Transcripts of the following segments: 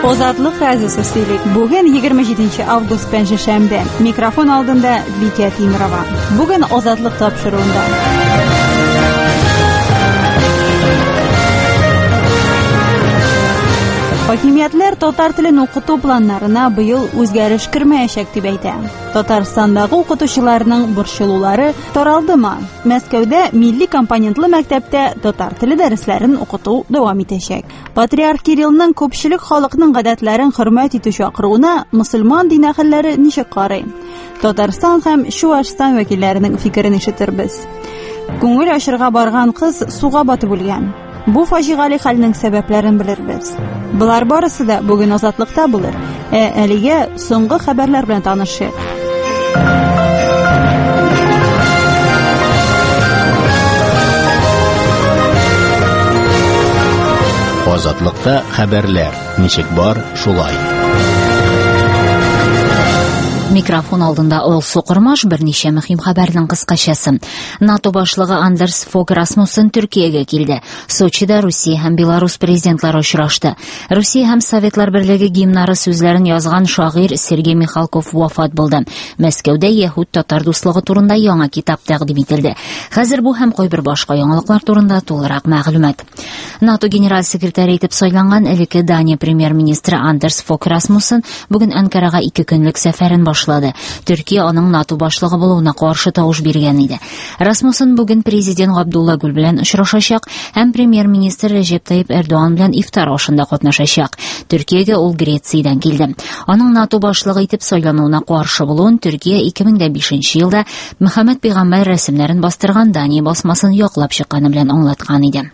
Ozadlıq radiosu istəyik. Bugün 27 avqust Pənjşənbə. Mikrofon aldında Bikə Timirova. Bugün Ozadlıq tapşırığında. Hakimiyyətlər tatar tilini oxutu planlarına bu yıl o'zgarish kirmayacaq deb aytdi. Tataristondagi o'qituvchilarning burchuluları taraldimi? Moskvada milliy komponentli maktabda tatar tili darslarini o'qituv davom etacak. Patriarx Kirillning ko'pchilik xalqning odatlarini hurmat etish chaqiruvini musulmon din ahllari nishib qaraydi. Tatariston ham shu ashston vakillarining fikrini eshitirmiz. Ko'ngil ashirga borgan qiz suvga botib bo'lgan. Bu fojiali holning sabablarini bilirmiz. Bular borasida bugun ozodlikda bo'lur. Aliga so'nggi xabarlar bilan tanishib. Ozodlikda xabarlar nechik bor shulay. Mikrofon aldında Ol Soqurmash bir necha muhim xabarning qisqachasi. NATO boshlig'i Anders Fogh Rasmussen Turkiyaga keldi. Sochida Rossiya ham Belarus prezidentlari uchrashdi. Rossiya ham Sovetlar Birligi gimnlari so'zlarini yozgan shoir Sergey Mikhalkov vafot bo'ldi. Moskvada Yahud-Tatar do'stligi turida yangi kitob taqdim etildi. Hozir bu ham qo'y bir boshqa yangiliklar turida to'liq ma'lumot. NATO general sekretari etib saylangan ilk Daniya premyer ministri Anders Fogh Rasmussen bugun Ankaraga 2 kunlik safarini boshladi. Turkiya onun NATO boshlig'i bo'luvina qarshi tovush bergan edi. Rasmussen bugun prezident Abdullah Gül bilan uchrashacak, ham premyer ministr Recep Tayyip Erdo'g'an bilan iftar oshida qatnashacak. Turkiyaga ul Gretsiyadan keldi. Onun NATO boshlig'i etib saylanuvina qarshi bo'luvin Turkiya 2005-yilda Muhammad payg'ambar rasmlarini bostirgan Daniya bosmasini yoqlab chiqqani bilan anglatgan edi.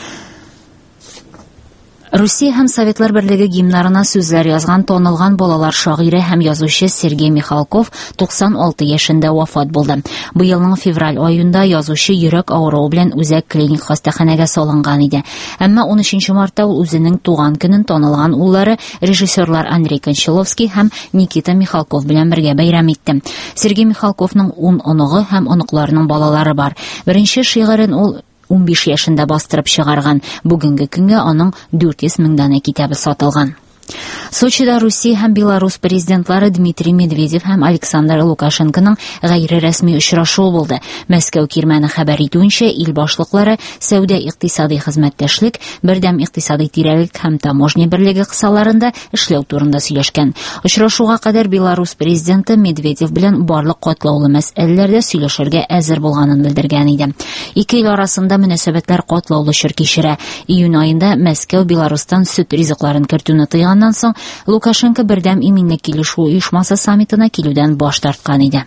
Rossiya ham Sovetlar Birligi gimnlarına so'zlar yozgan tanilgan bolalar shoiri ham yozuvchi Sergey Mikhalkov 96 yaşında vafot bo'ldi. Bu yilning fevral oyida yozuvchi yurak og'rig'i bilan o'zak klinik xastaxonaga solingan edi. Ammo 13 martda u o'zining tug'an kunini tanilgan o'g'illari rejissyorlar Andrey Konchalovskiy ham Nikita Mikhalkov bilan birga bayram etdi. Sergey Mikhalkovning 10 onog'i ham onoqlarining bolalari bor. Birinchi shi'irin u 15 yaşında bastırıp çıkargan. Bugünkü kunga onun 400 ming dona kitobi sotilgan. Sochida Rossiya ham Belarus prezidentlari Dmitriy Medvedev ham Aleksandr Lukashenkoning g'ayri-rasmiy uchrashuvi bo'ldi. Moskva kirmani xabar etuvincha, il boshliqlari savdo iqtisodiy xizmatdoshlik, birdam iqtisodiy tiralik ham tamojna birligi qissalarida ishlav turida suylashgan. Uchrashuvga qadar Belarus prezidenti Medvedev bilan barliq qatlovli masalalarda suylashirga hozir bo'lganini bildirgan edi. Ikki il orasida munosabatlar qatlovli kechira. Iyun oyida Moskva Belarusdan sut rizqlarini kirituvni tiyg'andan so'ng Lukashenko birdam iminlik kelishuv uyushmasi sammitini keluvdan bosh tortgan edi.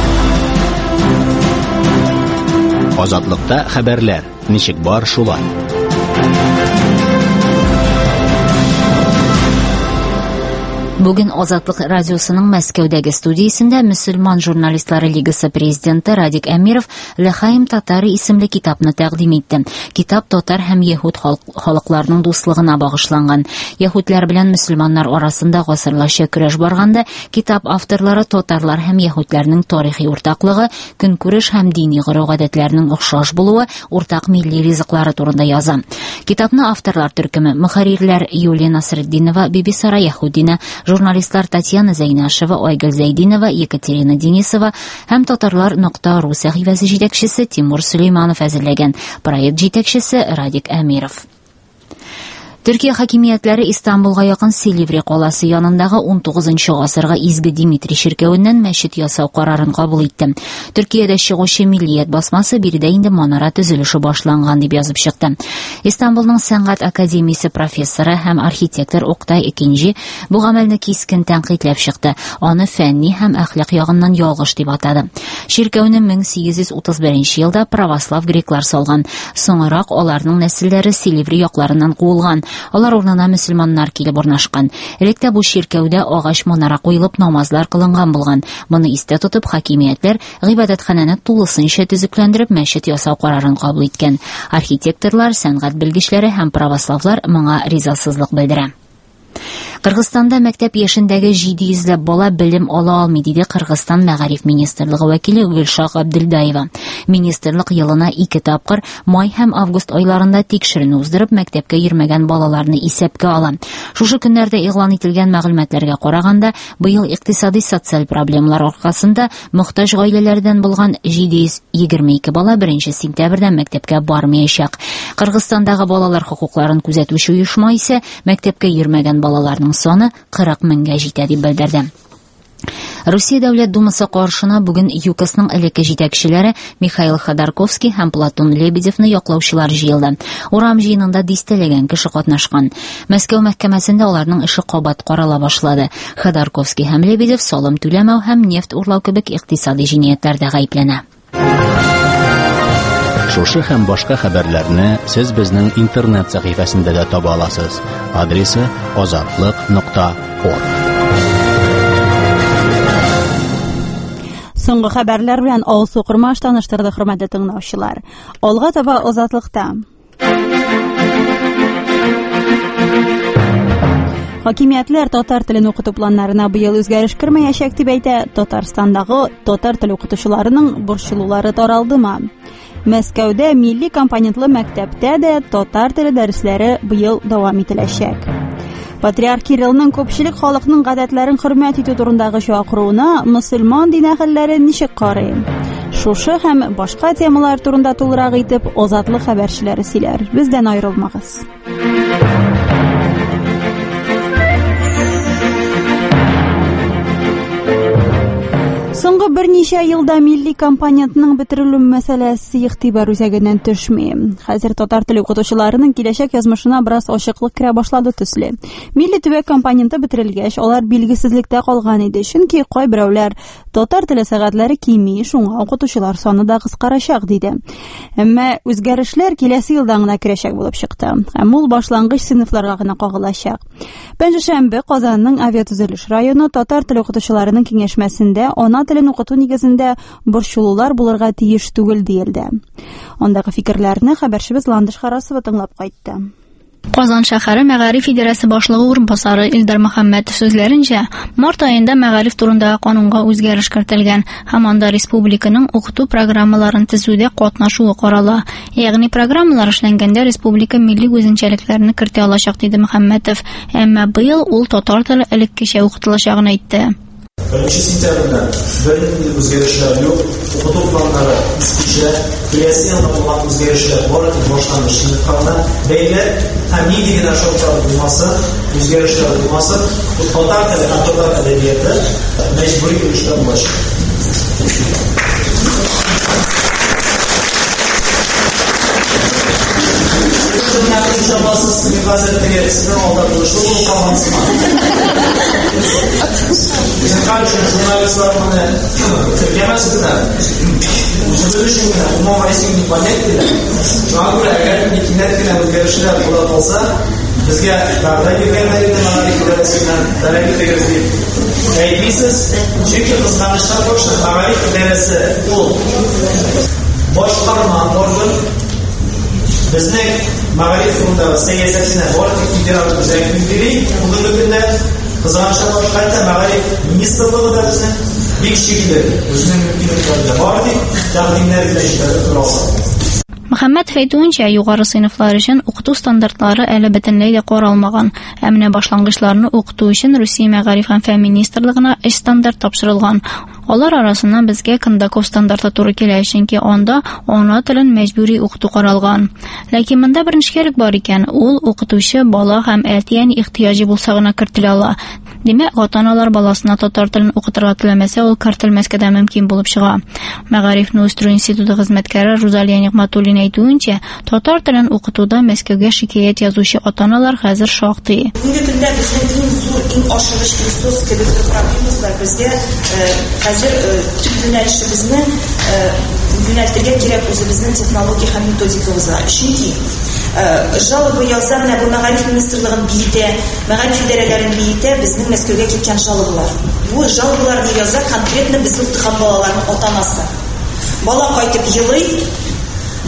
Ozodlikda xabarlar nechik bor shulay. Bugün Ozodlik radiosuning Moskvadagi studiyasida Musulmon jurnalistlari ligasi prezidenti Radik Amirov Lahaim Tatari ismli kitobni taqdim etdi. Kitob Tatar ham Yahud xalqlarining do'stlig'iga bag'ishlangan. Yahudlar bilan musulmonlar orasida g'asrlarcha kurash borganda, kitob avtorlari Tatarlar ham Yahudlarning tarixiy o'rtaqligi, kunko'rish ham diniy odatlarining o'xshash bo'luvi, o'rtaq milliy rizqlari turida yozgan. Kitobni avtorlar turkumi muharrirlar Yuliya Nasriddinova, Bibi Sara Yahudina, jurnalistlar Tatyana Zaynasheva, Oygul Zaydinova, Yekaterina Denisova ham Tatarlar.ru sahifasi yetakchisi Timur Suleymanov hazırlagan. Proyekt yetakchisi Radik Amirov. Turkiya hakimiyatlari Istanbulga yaqin Silivri qalasi yonidagi 19-asrga izgi Dimitri shirkavidan masjid yasov qarorini qabul etdi. Turkiyada Shig'ushi Milliyat bosmasi birida endi monora tuzilishi boshlangan deb yozib chiqdi. Istanbulning San'at akademiyasi professori ham arxitektor Oqtay Ikinci bu amalni keskin tanqidlab chiqdi. Uni fanniy ham axloq yog'idan yolg'ish deb atadi. Shirkavni 1831-yilda pravoslav greklar solgan. So'ngroq ularning nasllari Silivri yoqlaridan quvilgan. Ular o'rnina musulmonlar kelib o'rnashgan. Elekda bu shirkavda og'ash monora qo'yilib namozlar qilingan bo'lgan. Buni esda tutib hakimiyatlar g'ibodatxonani to'lisincha tuzuklantirib masjid yasov qarorini qabul etgan. Arxitektorlar, san'at bilgichlari ham pravoslavlar bunga rizosizlik bildiradi. Кыргызстанда мәктәп яшендәге 700 бала белем ала алмый, диде Кыргызстан Мәгариф министрлыгы вәкиле Гөлшах Абдылдаева. Министрлык елына 2 тапкыр май һәм август айларында тикшеренү уздырып, мәктәпкә йөрмәгән балаларны исәпкә ала. Шушы көннәрдә игълан ителгән мәгълүматларга караганда, быел икътисади социаль проблемалар аркасында мохтаҗ гаиләләрдән булган 722 бала 1 сентябрьдә мәктәпкә бармаячак. Кыргызстандагы балалар хукукларын күзәтүче оешма исә мәктәпкә йөрмәгән балаларның саны 40 меңгә җитә дип белдерде. Русия Дәүләт Думасы каршына бүген ЮКОСның элекке җитәкчеләре Михаил Ходорковский һәм Платон Лебедевны яклаучылар җыелды. Урам җыенында дистәләгән кеше катнашкан. Мәскәү мәхкәмәсендә аларның эше кабат карала башлады. Ходорковский һәм Лебедев салым түләмәү һәм нефть урлау кебек икътисади җинаятләрдә гаепләнә. Шушы һәм башка хәбәрләрне сез безнең интернет сәхифәсендә дә таба аласыз. Адресы azatlyk.org. Соңгы хәбәрләр белән Алсу Курмаш таныштырды, хөрмәтле тыңлаучылар. Алга таба Азатлыкта. Хакимиятләр татар телен укыту планнарына быел үзгәреш кертмәячәк дип әйтә. Татарстандагы татар теле укытучыларының борчылулары таралдымы? Мәскәүдә милли компонентлы мәктәптә дә татар теле дәресләре быел дәвам ителәчәк. Патриарх Кириллның күпчелек халыкның гадәтләрен хөрмәт итү турындагы чакыруына мөселман дин әһелләре ничек карый? Шушы һәм башка темалар турында тулырак итеп Азатлык хәбәрчеләре сөйләр. Бездән аерылмагыз. Соңгы берничә елда милли компонентның бетерелү мәсьәләсе игътибар үзәгеннән төшми. Хәзер татар теле укытучыларының киләчәк язмышына бераз ачыклык керә башлады төсле. Милли төбәк компоненты бетерелгәч, алар билгесезлектә калган иде, чөнки кайберәүләр татар теле сәгатьләре кими, шуңа укытучылар саны да кыскарачак диде. Әмма үзгәрешләр киләсе елдан гына керәчәк булып чыкты. Һәм ул башлангыч сыйныфларга гына кагылачак. Пәнҗешәмбе Казанның Авиатөзелеш районы татар теле укытучыларының киңәшмәсендә ана телен укыту нигезендә борчылулар булырга тиеш түгел диелде. Андагы фикерләрне хәбәрчебез Ландыш Харасова тыңлап кайтты. Казан шәһәре Мәгариф идарәсе башлыгы урынбасары Илдар Мөхәммәтов сүзләренчә, март аенда мәгариф турындагы канунга үзгәреш кертелгән һәм анда республиканың укыту программаларын төзүдә катнашуы карала. Ягъни программалар эшләнгәндә республика милли үзенчәлекләрне кертә алачак, диде Мөхәммәтов. Әмма быел ул татар теле элеккечә укытылачагын әйтте. 1 сентябрьдә бернинди үзгәрешләр юк. Укыту планнары искечә, киләсе елда булган үзгәрешләр бар иде, башлангыч сыйныфларда бәйле һәм нинди генә шартлар булмаса, үзгәрешләр булмаса, татар теле, татар әдәбияты мәҗбүри эшләр булачак. Şabasız gazeteye sizden aldırdığı şu bunu kalmasın. Bizim kardeşim jurnalistler bunu Türkemezsinler. Uzun düşünmüyor. Umum Aysin'in panettiler. Şu an buraya gelip ikinetkiler özgürlükler bulan olsa bizge darda girgenlerinde Mağarif İdaresi'nden talep ederiz deyip eğitmişiz. Çünkü kıskanışlar boşta Mağarif İdaresi o boşkarma orgun bizning Mağarif turunda siyosatine bor federal o'zakligini bugungi kunda qizg'anishlar boshqarda Mağarif ministerligida bizning bek shekilli o'zining imkoniyatlarida bor-edi, taqdimlar bilan ishlari turadi. Мөхәммәтов әйтүенчә, югары сыйныфлар өчен укыту стандартлары әле бөтенләй дә каралмаган. Ә менә башлангычларны укыту өчен Русия Мәгариф һәм фән министрлыгына 3 стандарт тапшырылган. Алар арасыннан безгә Кондаков стандарты туры килә, чөнки анда ана телен мәҗбүри укыту каралган. Ләкин монда бер нечкәлек бар икән, ул укытучы бала һәм әтиян ихтыяҗы булса гына кертелә ала. Димәк, ата-аналар баласына татар телен укытырга теләмәсә, ул кертелмәскә дә мөмкин булып чыга. Мәгарифне үстерү институты хезмәткәре Рузалия Нигъмәтуллина әйтүенчә, татар телен укытуда Мәскәүгә шикаят язучы ата-аналар хәзер шактый. Бүгенге көндә безнең иң зур, иң ашыгыч ресурс кебек проблемабыз бар. Безгә хәзер төп юнәлешебезне юнәлтергә кирәк үзебезнең технология һәм методикабызга. Чөнки жалоба яза менә бу Мәгариф министрлыгын биетә, Мәгариф идарәләрен биетә, безнең Мәскәүгә киткән жалобалар. Бу жалобаларны яза конкретно безнең укыган балаларның ата-анасы. Бала кайтып елый,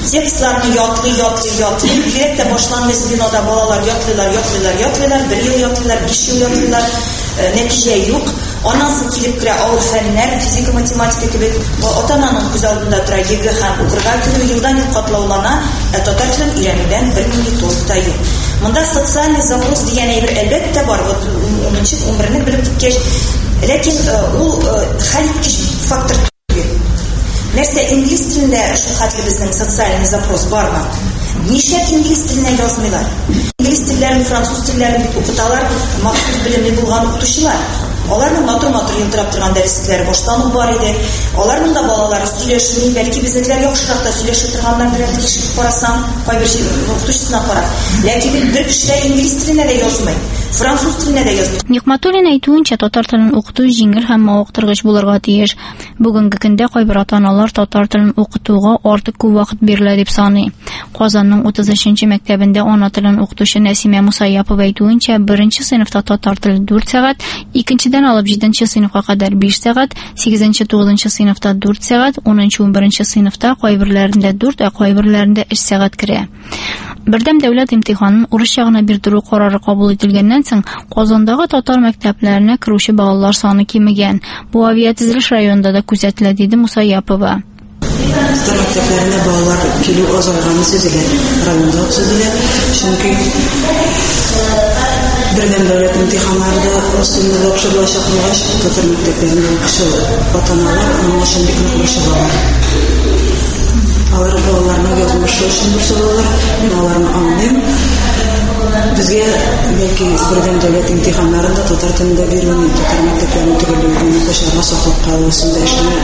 Текстларны ятлый. Бигрәк тә башлангыч звенода балалар ятлыйлар. 1 ел ятлыйлар, 5 ел ятлыйлар. Нәтиҗә юк. Аннан соң килеп керә авыр фәннәр, физика, математика кебек. Ата-ананың күз алдында тора йөге һәм укырга кирү елдан ел катлаулана, татар телен өйрәнүдән бернинди толк та юк. Монда социальный запрос дигән әйбер әлбәттә бар. 10-11-не белеп киткәч, ләкин ул хәлиткеч фактор түгел. Нәрсә инглиз телендә шул хәтле безнең социальный запрос бармы? Нишләп инглиз теленә язмыйлар? Инглиз телләрен, француз телләрен укыталар, махсус белемле булган укытучылар. Аларның матур елтырап торган дәресләре баштан ук бар иде. Аларның да балалары сөйләшми, бәлки безнекеләр яхшырак та сөйләшә торганнар белән тикшереп карасаң, кайбер укытучысына карап. Ләкин бер кеше инглиз теленә дә язмый, француз теленә дә язмый. Нигъмәтуллин әйтүенчә, татар телен укыту җиңел һәм мавыктыргыч булырга тиеш. Бүгенге көндә кайбер ата-аналар татар телен укытуга артык күп вакыт бирелә дип саный. Казанның 33-нче мәктәбендә ана телен укытучы Нәсимә Мусаяпова әйтүенчә, 1-нче сыйныфта татар теле 4 сәгать, 2-нчедән алып 7-нче сыйныфка кадәр 5 сәгать, 8-нче 9-нчы сыйныфта 4 сәгать, 10-нчы 11-нче сыйныфта кайберләрендә 4, кайберләрендә 3 сәгать керә. Бердәм дәүләт имтиханын урысча гына бирдерү карары кабул ителгәннән соң Казандагы татар мәктәпләренә керүче балалар саны кимегән. Бу авиатөзелеш районында да күзәтелә, диде Мусаяпова. Татар мәктәпләренә балалар килү азайганы сизелә, районда сизелә. Чөнки бердәм дәүләт имтиханнарында устында тапшырылачак булгач, татар мәктәпләренә кеше ата-аналар моның өчен бик нык борчылалар. Алар балаларны язмышы өчен борчылалар, мин аларны аңлыйм. Безгә бәлки бердәм дәүләт имтиханнарында татар телендә бирүне, татар мәктәпләренә төгәлләүне кешеләргә саклап калуысында эшне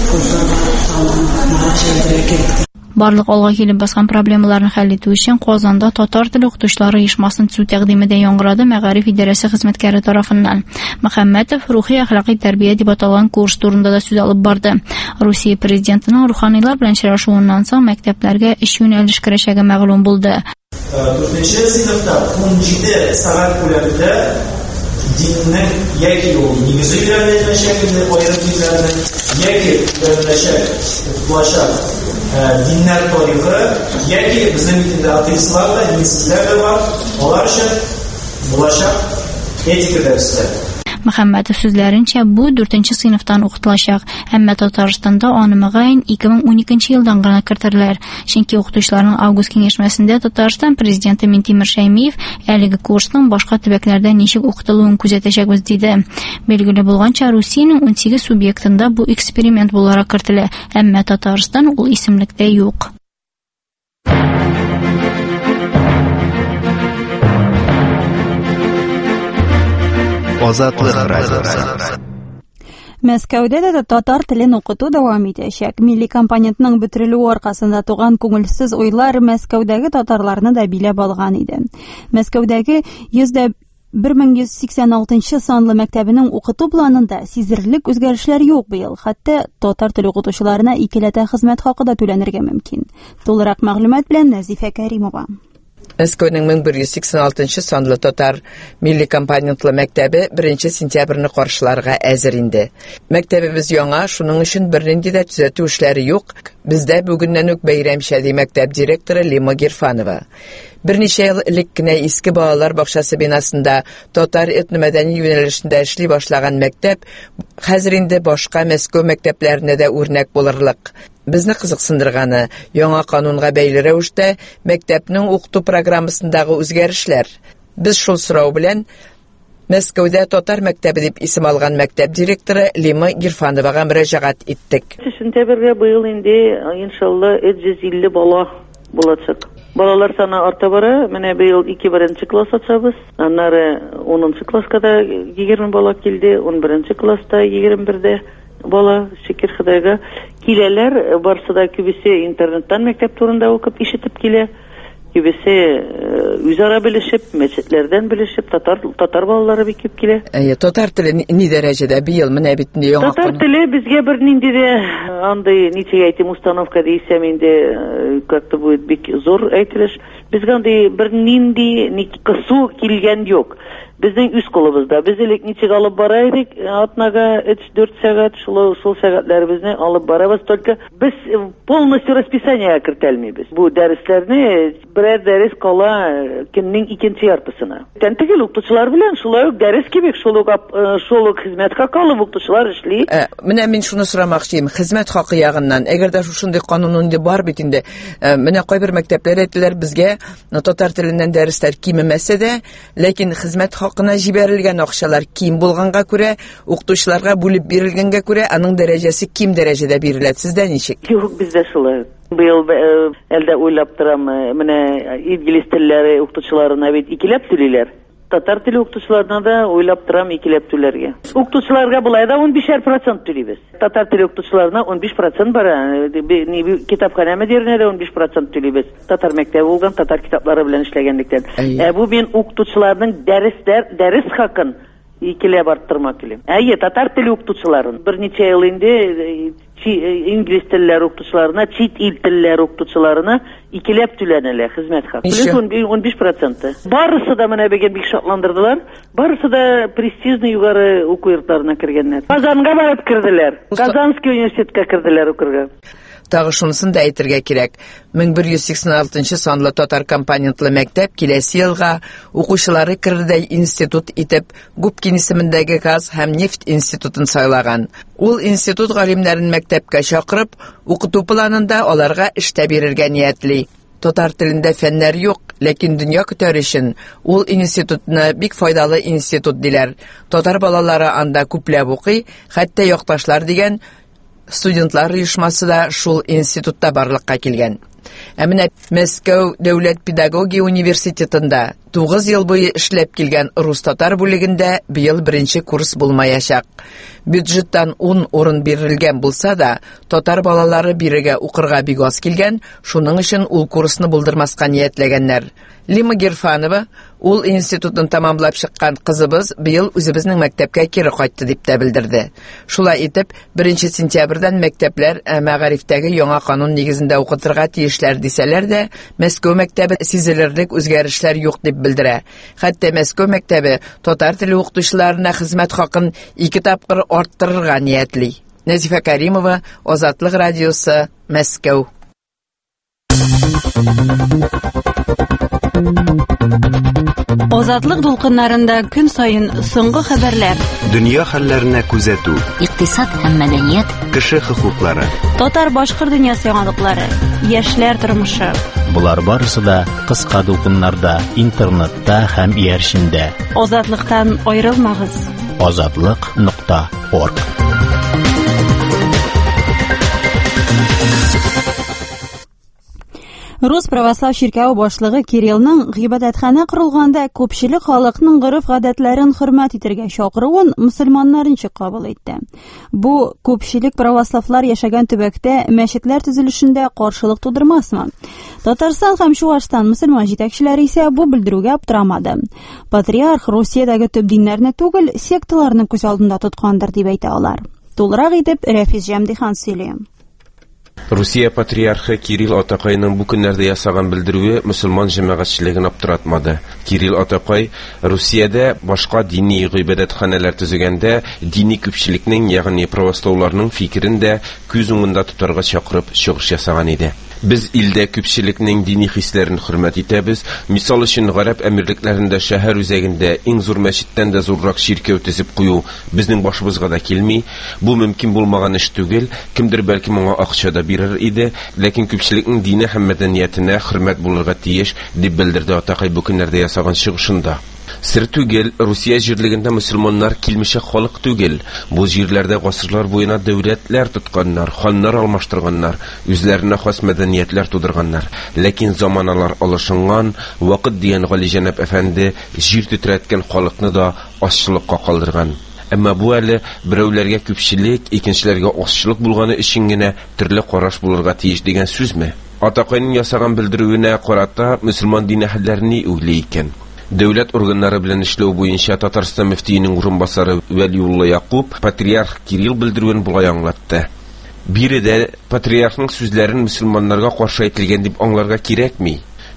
кылырга Барлык алга килеп баскан проблемаларны хәл итү өчен Казанда татар теле укытучылары оешмасын төзү тәкъдиме дә яңгырады Мәгариф идарәсе хезмәткәре тарафыннан. Мөхәммәтов рухи әхлакый тәрбия дип аталган курс турында да сүз алып барды. Русия президентының руханийлар белән очрашуыннан соң мәктәпләргә 3 юнәлеш керәчәге мәгълүм булды. 4-нче сыйныфта 17 сәгать күләмендә dinning яки ул нигезе өйрәнеләчәк инде аерым диннәрнең яки өйрәнеләчәк укытылачак диннәр тарихы яки безнең инде атеистлар да динсезләр дә бар, алар өчен булачак этика дәресләре. Мөхәммәтов сүзләренчә, бу 4-нче сыйныфтан укытылачак, әмма Татарстанда аны мөгаен 2012 елдан гына кертерләр. Чөнки укытучыларның август киңәшмәсендә Татарстан президенты Минтимер Шәймиев әлеге курсның башка төбәкләрдә ничек укытылуын күзәтәчәкбез диде. Билгеле булганча, Русиянең 18 субъектында бу эксперимент буларак кертелә, әмма Татарстан ул исемлектә юк. Азатлык радиосы. Мәскәүдә дә татар телен укыту дәвам итәчәк. Милли компонентның бөтерелүе аркасында туган күңелсез уйлар Мәскәүдәге татарларны да биләп алган иде. Мәскәүдәге 1186 санлы мәктәбенең укыту планында сизерлек үзгәрешләр юк быел. Хәтта татар теле укытучыларына икеләтә хезмәт хакы да түләнергә мөмкин. Тулырак мәгълүмат белән Назифә Кәримова. Мәскәүнең 1186 санлы татар милли компонентлы мәктәбе 1 сентябрьне каршыларга әзер инде. Мәктәбебез яңа, шуның өчен бернинди дә төзәтү эшләре юк. Бездә бүгеннән үк бәйрәмчә ди мәктәп директоры Лима Гирфанова. Берничә ел элек кенә иске балалар бакчасы бинасында татар этномәдәни юнәлешендә эшли башлаган мәктәп хәзер инде башка Мәскәү мәктәпләренә дә үрнәк булырлык. Безне кызыксындырганы яңа канунга бәйле рәвештә мәктәпнең укыту программасындагы үзгәрешләр. Без шул сорау белән Мәскәүдә татар мәктәбе дип исем алган мәктәп директоры Лима Гирфановага мөрәҗәгать иттек. Сентябрьгә быел инде иншалла 150 бала булачак. Балалар саны арта бара. Менә быел 2-1 класс ачабыз. Аннары 10 класска да 20 бала килде, 11 класста 21 бала шикер Худайга киләләр. Барсы да күбесе интернеттан мәктәп турында укып ишетеп килә. Күбесе үзара белешеп, мәчетләрдән белешеп, татар балалары бик күп килә. Татар теле ни дәрәҗәдә быел менә бит яңа. Татар теле безгә бернинди дә андай ничек әйтим установка дисәм инде как-то будет бик зур әйтелеш. Безгә андый бер нинди кысу килгән юк. Безнең үз колыбызда. Без элек ничек алып бара идек, атнага 3-4 сәгать шул сәгатьләребезне алып барабыз, только без полностью расписаниегә кертелмибез. Бу дәресләрне берәр дәрес кала көннең икенче яртысына. Тәнтегел укытучылар белән шулай ук дәрес кебек, шул ук хезмәт хакы алып укытучылар эшли. Менә мин шуны сорамакчыйм, хезмәт хакы ягыннан. Әгәр дә шундый канун инде бар бит инде. Менә кайбер мәктәпләр әйттеләр безгә татар теленнән дәресләр кимемәсә дә, ләкин хезмәт хакына җибәрелгән акчалар ким булганга күрә, укытучыларга бүлеп бирелгәнгә күрә, аның дәрәҗәсе ким дәрәҗәдә бирелә. Сездә ничек? Юк, бездә шулай. Быел әлдә уйлап торам, менә инглиз телләре укытучыларына бит икеләп түлиләр. Татар теле укытучыларына да уйлап торам икеләп түләргә. Укытучыларга булай да 15% түлибез. Татар теле укытучыларына 15% бара. Китапханә мөдиренә дә 15% түлибез. Татар мәктәбе булган, татар китаплары белән эшләгәнлектән. Бу мин укытучыларның дәрес хакын икеләп арттырмак киләм. Татар теле укытучыларын берничә ел инде инглиз телләре укытучыларына, чит ил телләре укытучыларына икеләп түләнәләр хезмәт хакы. 15%. Барысы да менә бик шатландырдылар. Барысы да престижный югары уку йортларына кергәннәр. Казанга барып керделәр. Казанский университетка керделәр укырга. Тагы шунысын да әйтергә кирәк. 1186 санлы татар компонентлы мәктәп киләсе елга укучылары кердәй институт итеп Губкин исемендәге газ һәм нефть институтын сайлаган. Ул институт галимнәрен мәктәпкә чакырып, укыту планында аларга эштә бирергә ниятли. Татар телендә фәннәр юк, ләкин дөнья көтәр өчен ул институтны бик файдалы институт диләр. Татар балалары анда күпләп укый, хәтта якташлар дигән студентлар оешмасы да шул институтта барлыкка килгән. Менә Мәскәү дәүләт педагогия университетында 9 ел буе эшләп килгән рус-татар бүлегендә быел беренче курс булмаячак. Бюджеттан 10 урын бирелгән булса да, татар балалары бирегә укырга бик аз килгән, шуның өчен ул курсны булдырмаска ниятләгәннәр. Лима Герфанова, ул институтын тамамлап чыккан кызыбыз быел үзебезнең мәктәпкә кире кайтты дип тә белдерде. Шулай итеп, 1 сентябрьдән мәктәпләр мәгарифтәге яңа канун нигезендә укытырга тиешләр дисәләр дә, Мәскәү мәктәбе сизелерлек үзгәрешләр юк дип белдерә. Хәтта Мәскәү мәктәбе татар теле укытучыларына хезмәт хакын 2 тапкыр арттырырга ниятли. Назифа Каримова, Азатлык радиосы, Мәскәү. Азатлык дулкыннарында көн сайын соңгы хәбәрләр. Дөнья хәлләренә күзәтү. Икътисад һәм мәдәният. Кеше хокуклары. Татар-башкорт дөньясы яңалыклары. Яшьләр тормышы. Булар барысы да кыска дулкыннарда, интернетта һәм иярчендә. Азатлыктан аерылмагыз. Azatlyk.org. Рус православ ширкәү башлыгы Кириллның гыйбадәтханә корылганда күпчелек халыкның гореф-гадәтләрен хөрмәт итәргә чакыруын мөселманнар ничек кабул итте? Бу күпчелек православлар яшәгән төбәктә мәчетләр төзелешендә каршылык тудырмасмы? Татарстан һәм Чуашстан мөселман җитәкчеләре исә бу белдерүгә аптырамады. Патриарх Русиядәге төп диннәрне түгел, секталарны күз алдында тоткандыр дип әйтә алар. Тулырак итеп Рәфис Җәмдихан сөйли. Русия патриархы Кирилл Атакайның бу көннәрдә ясаган белдерүе мөселман җәмәгатьчелеген аптыратмады. Кирилл Атакай Русиядә башка дини гыйбадәтханәләр төзегәндә дини күпчелекнең, ягъни православларның фикерен дә күз уңында тотарга чакырып чыгыш ясаган иде. Без илдә күпчелекнең дини хисләрен хөрмәт итәбез. Мисал өчен гарәп әмирлекләрендә шәһәр үзәгендә иң зур мәчеттән дә зуррак ширкәү төзеп кую безнең башыбызга да килми. Бу мөмкин булмаган эш түгел. Кемдер бәлки моңа акча да бирер иде, ләкин күпчелекнең дине һәм мәдәниятенә хөрмәт булырга тиеш дип белдерде Атакай бу көннәрдә ясаган чыгышында. Сер түгел, Русия җирлегендә мөселманнар килмешә халык түгел. Бу җирләрдә гасырлар буена дәүләтләр тотканнар, ханнар алмаштырганнар, үзләренә хас мәдәниятләр тудырганнар. Ләкин заманалар алышынган, вакыт дигән Галиҗанап әфәнде җир тетрәткән халыкны да ашчылыкка калдырган. Әмма бу әле берәүләргә күпчелек, икенчеләргә ашчылык булганы өчен генә төрле караш булырга тиеш дигән сүзме? Атакайның ясаган белдерүенә карата мөселман дин әһелләренә үгли икән. Дәүләт органнары белән эшләү буенча Татарстан мөфтиенең урынбасары Вәлиулла Якуб патриарх Кирилл белдерүен булай аңлатты. Биредә патриархның сүзләрен мөселманнарга каршы әйтелгән дип аңларга кирәкми.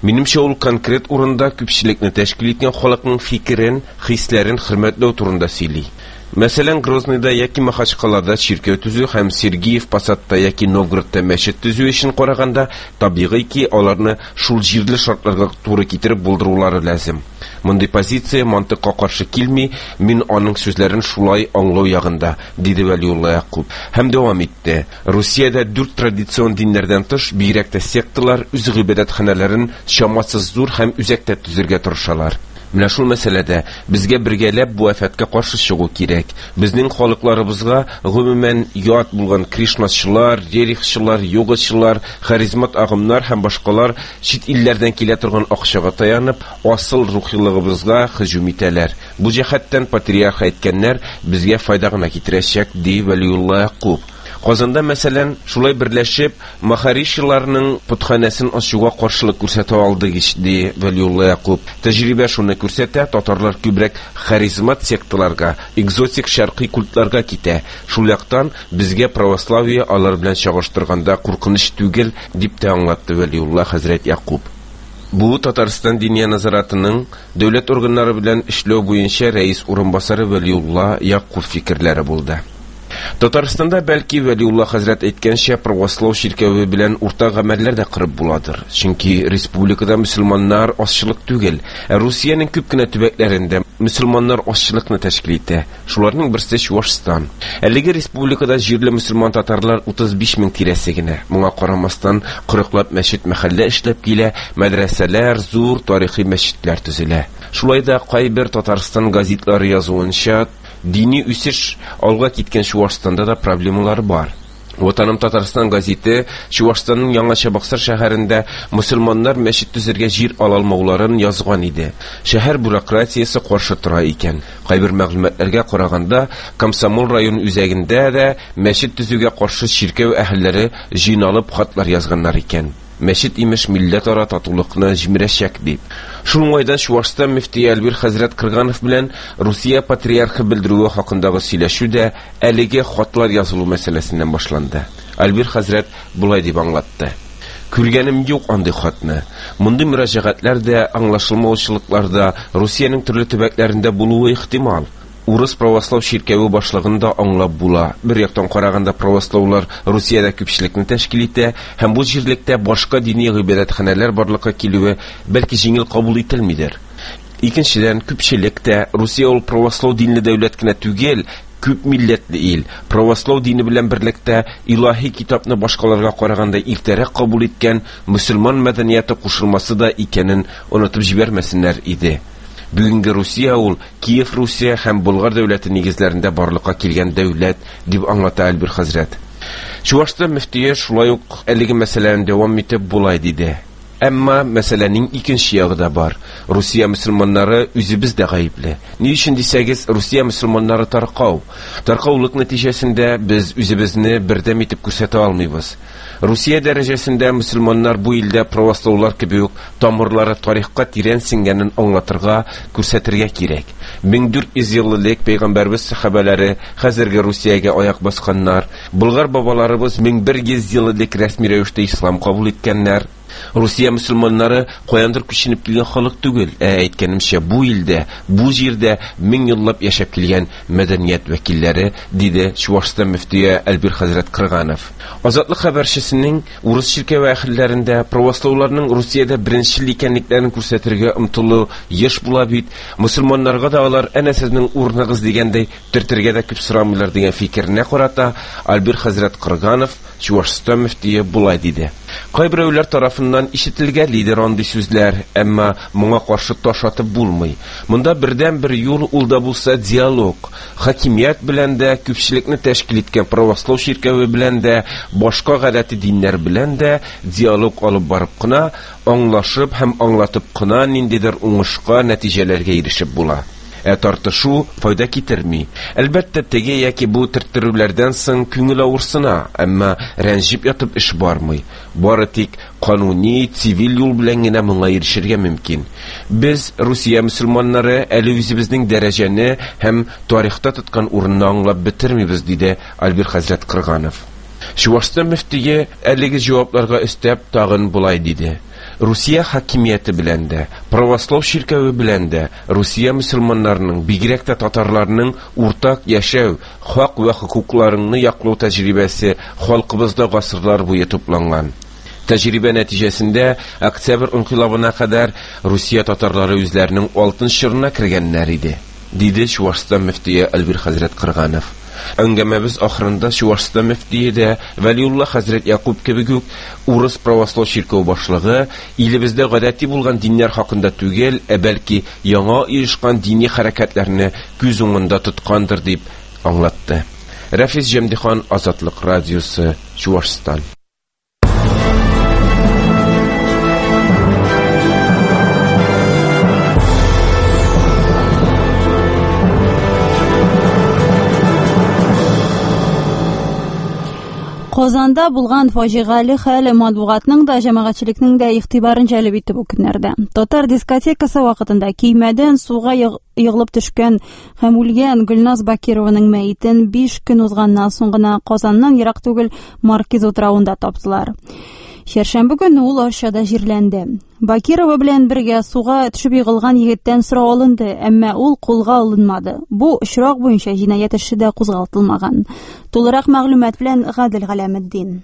Минемчә, ул конкрет урында күпчелекне тәшкил иткән халыкның фикерен, хисләрен хөрмәтләү турында сөйли. Мәсәлән, Грозныйда яки Махачкалада чиркәү төзү һәм Сергеев Посадта яки Новгородта мәчет төзү өчен караганда, табигый ки, аларны шул җирле шартларга туры китереп булдырулары лазым. Мондый позиция мантыкка каршы килми, мин аның сүзләрен шулай аңлау ягында, диде Вәлиулла Якуб. Һәм дәвам итте. Русиядә 4 традицион диннәрдән тыш бигрәк тә секталар үз гыйбадәтханәләрен чамасыз зур һәм үзәктә төзергә тырышалар. Менә шул мәсьәләдә безгә бергәләп бу афәткә каршы чыгу кирәк. Безнең халыкларыбызга гомумән ят булган кришнасчылар, рерихчылар, йогачылар, харизмат агымнар һәм башкалар чит илләрдән килә торган акчага таянып, асыл рухилыгыбызга һөҗүм итәләр. Бу җәһәттән патриарх әйткәннәр безгә файда гына китерәчәк, ди Вәлиулла Якуб. Казанда, мәсәлән, шулай берләшеп, Махаришиларның путханәсен ачуга каршылык күрсәтә алды, ди Вәлиулла Якуб. Тәҗрибә шуны күрсәтә, татарлар күбрәк харизмат секталарга, экзотик шәрқи культларга китә. Шул яктан безгә православие алар белән чагыштырганда куркыныч түгел, дип тә аңлатты Вәлиулла хәзрәт Якуб. Бу Татарстан Диния назаратының дәүләт органнары белән эшләү буенча рәис урынбасары Вәлиулла Якуб фикерләре булды. Татарстанда бәлки Вәлиулла хәзрәт әйткәнчә православ ширкәве белән уртак гамәлләр дә кырып буладыр. Чөнки республикада мөселманнар ашчылык түгел, Русиянең күп кенә төбәкләрендә мөселманнар ашчылыкны тәшкил итә. Шуларның берсе Чувашстан. Әлеге республикада җирле мөселман татарлар 35 мең тирәсе генә. Моңа карамастан 40лап мәчет мәхәллә эшләп килә, мәдрәсәләр, зур тарихи мәчетләр төзелә. Шулай да кайбер Татарстан газетлары язуынча, дини үсеш алга киткән Чувашстанда да проблемалар бар. Ватаным Татарстан газеты Чувашстанның Яңа Чабаксар шәһәрендә мөселманнар мәчет төзергә җир ала алмауларын язган иде. Шәһәр бюрократиясе каршы тора икән. Кайбер мәгълүматларга караганда, Комсомол район үзәгендә дә мәчет төзүгә каршы ширкәү әһелләре җыйналып хатлар язганнар икән. Мәчет имеш милләтара татулыкны җимерәчәк дип. Шул уңайдан Чувашстан мөфти Альбир хәзрәт Кырганов белән Русия патриархы белдерүе хакындагы сөйләшү дә әлеге хатлар язылу мәсьәләсеннән башланды. Альбир хәзрәт булай дип аңлатты. Күргәнем юк андый хатны. Мондый мөрәҗәгатьләр дә аңлашылмаучылыклар да Русиянең төрле төбәкләрендә булуы ихтимал. Урыс православ ширкәве башлыгында аңлап була. Бер яктан караганда православлар Русиядә күпчелекне тәшкил итә һәм бу җирлектә башка дини гыйбадәтханәләр барлыкка килүе бәлки җиңел кабул ителмидер. Икенчедән, күпчелектә Русия ул православ динле дәүләт кенә түгел, күп милләтле ил. Православ дине белән берлектә илаһи китапны башкаларга караганда иртәрәк кабул иткән мөселман мәдәнияте кушылмасы да икәнен онытып җибәрмәсеннәр иде. Бүгенге Русия ул Киев Русия һәм Болгар дәүләте нигезләрендә барлыкка килгән дәүләт, дип аңлата Альбир хәзрәт. Чувашстан мөфтие шулай ук әлеге мәсьәләне дәвам итеп булай диде. Әмма мәсьәләнең икенче ягы да бар. Русия мөселманнары үзебездә гаепле. Ни өчен дисәгез, Русия мөселманнары таркау. Таркаулык нәтиҗәсендә без үзебезне бердәм итеп күрсәтә алмыйбыз. Русия дәрәҗәсендә мөселманнар бу илдә православлар кеби үк тамырлары тарихка тирән сиңгәнен аңлатырга, күрсәтергә кирәк. 1400 еллык пәйгамбәрбез сахабалары хәзерге Русиягә аяк басканнар. Болгар бабаларыбыз 1100 еллык рәсми рәвештә ислам кабул иткәннәр. Русия мөселманнары каяндыр күченеп килгән халык түгел, әйткәнемчә бу илдә, бу җирдә 1000 еллап яшәп килгән мәдәният вәкилләре, диде Чувашстан мөфтие Альбир хәзрәт Кырганов. Азатлык хәбәрчесенең урыс ширкәве әһелләрендә православларның Русиядә беренчел икәнлекләрен күрсәтергә омтылу еш була бит. Мөселманнарга да алар әнә сезнең урныгыз дигәндәй төртергә дә күп сорамыйлар дигән фикерне карата Альбир хәзрәт Кырганов Чувашстан мөфтие булай диде. Кайберәүләр тарафыннан ишетелгән лидер андый сүзләр, әмма моңа каршы таш атып булмый. Монда бердән-бер юл ул да булса диалог. Хакимият белән дә, күпчелекне тәшкил иткән православ ширкәве белән дә, башка гадәти диннәр белән дә диалог алып барып кына, аңлашып һәм аңлатып кына ниндидер уңышка, нәтиҗәләргә ирешеп була. Тартышу файда китерми. Әлбәттә, теге яки бу төрттерүләрдән соң күңел авырсына, әмма рәнҗеп ятып эш бармый. Бары тик кануни, цивил юл белән генә моңа ирешергә мөмкин. Без, Русия мөселманнары, әле үзебезнең дәрәҗәне һәм тарихта тоткан урынны аңлап бетермибез, диде Альбир хәзрәт Кырганов. Чувашстан мөфтие әлеге җавапларга өстәп тагын булай диде. Русия хакимияте белән дә, православ ширкәве белән дә Русия мөселманнарының, бигрәк тә татарларның уртак яшәү, хак вә хукукларны яклау тәҗрибәсе халкыбызда гасырлар буе тупланган. Тәҗрибә нәтиҗәсендә Октябрь инкыйлабына кадәр Русия татарлары үзләренең алтын чорына кергәннәр иде, диде Чувашстан мөфтие Альбир хәзрәт Кырганов. Әңгәмәбез ахырында Чувашстан мөфтие дә Вәлиулла хәзрәт Якуб кебек үк урыс православ ширкәү башлыгы илебездә гадәти булган диннәр хакында түгел, бәлки яңа оешкан дини хәрәкәтләрне күз уңында тоткандыр дип аңлатты. Рафис Җәмдихан, Азатлык радиосы, Чувашстан. Казанда булган фаҗигале хәл матбугатның да, җәмәгатьчелекнең дә игътибарын җәлеп итте бу көннәрдә. Татар дискотекасы вакытында көймәдән суга егылып төшкән һәм үлгән Гөлназ Бакированың мәетен 5 көн узганнан соң гына Казаннан ерак түгел Маркиз утравында таптылар. Шәршәмбе көнне ул Арчада җирләнде. Бакирова белән бергә суга төшеп егылган егеттән сорау алынды, әмма ул кулга алынмады. Бу очрак буенча җинаять эше дә кузгатылмаган. Тулырак мәгълүмат белән Гадел Галәметдин.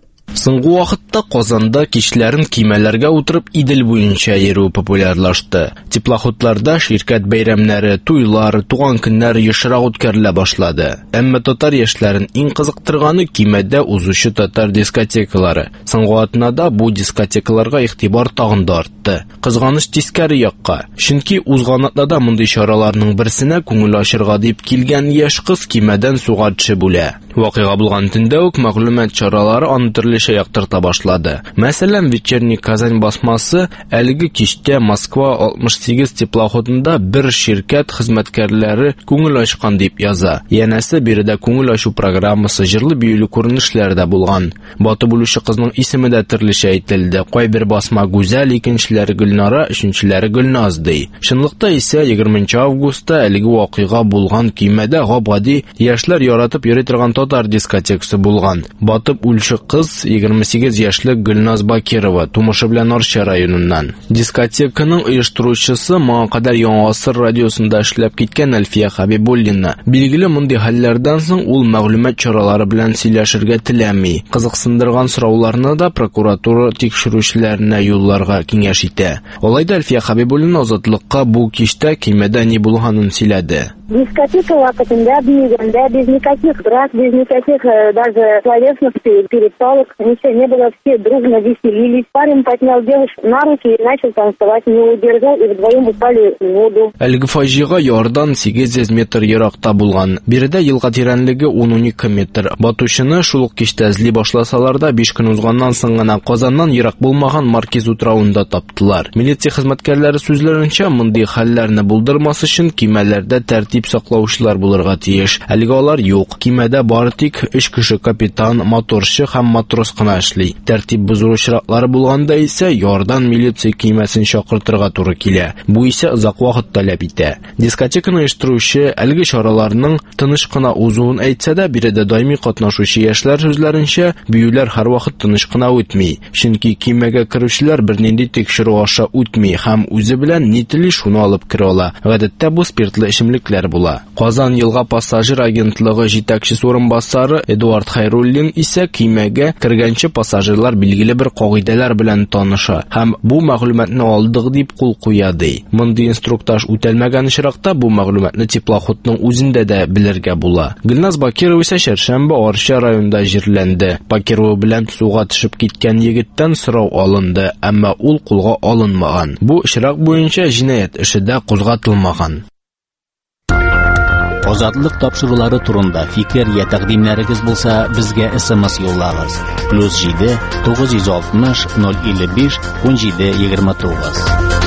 Соңгы вакытта Казанда кичләрен көймәләргә утырып Идел буенча йөрү популярлашты. Теплоходларда ширкәт бәйрәмнәре, туйлар, туган көннәр ешрак үткәрелә башлады. Әмма татар яшьләрен иң кызыктырганы көймәдә узучы татар дискотекалары. Соңгы атнада бу дискотекаларга игътибар тагын да артты. Кызганыч тискәре якка. Чөнки узган атнада мондый чараларның берсенә күңел ачырга дип килгән яшь кыз көймәдән суга төшеп үлә. Вакыйга булган төндә үк мәгълүмат чаралары аны төрлечә яктырта башлады. Мәсәлән, Вечерний Казань басмасы әлеге кичтә Москва 68 теплоходында бер ширкәт хезмәткәрләре күңел ачкан дип яза. Янәсе биредә күңел ачу программасы, җырлы биюле күренешләр дә булган. Баты булучы кызның исеме дә төрлечә әйтелде. Кайбер басма Гүзәл, икенчеләре Гөлнара, өченчеләре Гөлназ ди. Чынлыкта исә 20 августта әлеге вакыйга булган көймәдә габади яшьләр яратып йөри торган татар дискотекасы булган. Батып үлче кыз 28 яшьлек Гөлназ Бакирова, тумышы белән Арча районыннан. Дискотеканың оештыручысы моңа кадәр Яңа Гасыр радиосында эшләп киткән Әлфия Хәбибуллина. Билгеле, мондый хәлләрдән соң ул мәгълүмат чаралары белән сөйләшергә теләми. Кызыксындырган сорауларны да прокуратура тикшерүчеләренә юлларга киңәш итә. Алайда Әлфия Хәбибуллина Азатлыкка бу кичтә көймәдә ни булганын сөйләде. Дискотека вакытында биегәндә без никаких даже словесных перепалок, ничего не было, все дружно веселились. Парень поднял девушку на руки и начал танцевать, не удержал и вдвоем упали в воду. Әлеге фаҗига ярдан 800 метр еракта булган. Биредә елга тирәнлеге 12 метр. Батучыны шул ук кичтә эзли башласалар да 5 көн узганнан соң гына Казаннан ерак булмаган Маркиз утравында таптылар. Милиция хезмәткәрләре сүзләренчә, мондый хәлләрне булдырмас өчен көймәләрдә тәртип саклаучылар булырга тиеш. Әлегә алар юк. Көймәдә бары тик 3 кеше: капитан, моторчы һәм матрос кына эшли. Тәртип бозу очраклары булганда исә ярдан милиция көймәсен чакыртырга туры килә. Бу исә озак вакыт таләп итә. Дискотеканы оештыручы әлеге чараларның тыныч кына узуын әйтсә дә, биредә даими катнашучы яшьләр сүзләренчә, биюләр һәрвакыт тыныч кына үтми. Чөнки көймәгә керүчеләр бернинди тикшерү аша үтми һәм үзе белән ни тели шуны алып керә ала. Гадәттә бу спиртлы эчемлекләр була. Казан елга пассажир агентлыгы җитәкчесе урынбасары Эдуард Хайруллин исә көймәгә кергәнче пассажирлар билгеле бер кагыйдәләр белән таныша һәм бу мәгълүматны алдык дип кул куя ди. Мондый инструктаж үтәлмәгән очракта бу мәгълүматны теплоходның үзендә дә белергә була. Гөлназ Бакирова исә Шәршәмбе Арча районында җирләнде. Бакирова белән суга төшеп киткән егеттән сорау алынды, әмма ул кулга алынмаган. Бу очрак буенча җинаять эше дә кузгатылмаган. Азатлык тапшырулары турында фикер я тәкъдимнәрегез булса, безгә SMS юллагыз. +7 960 055 1729.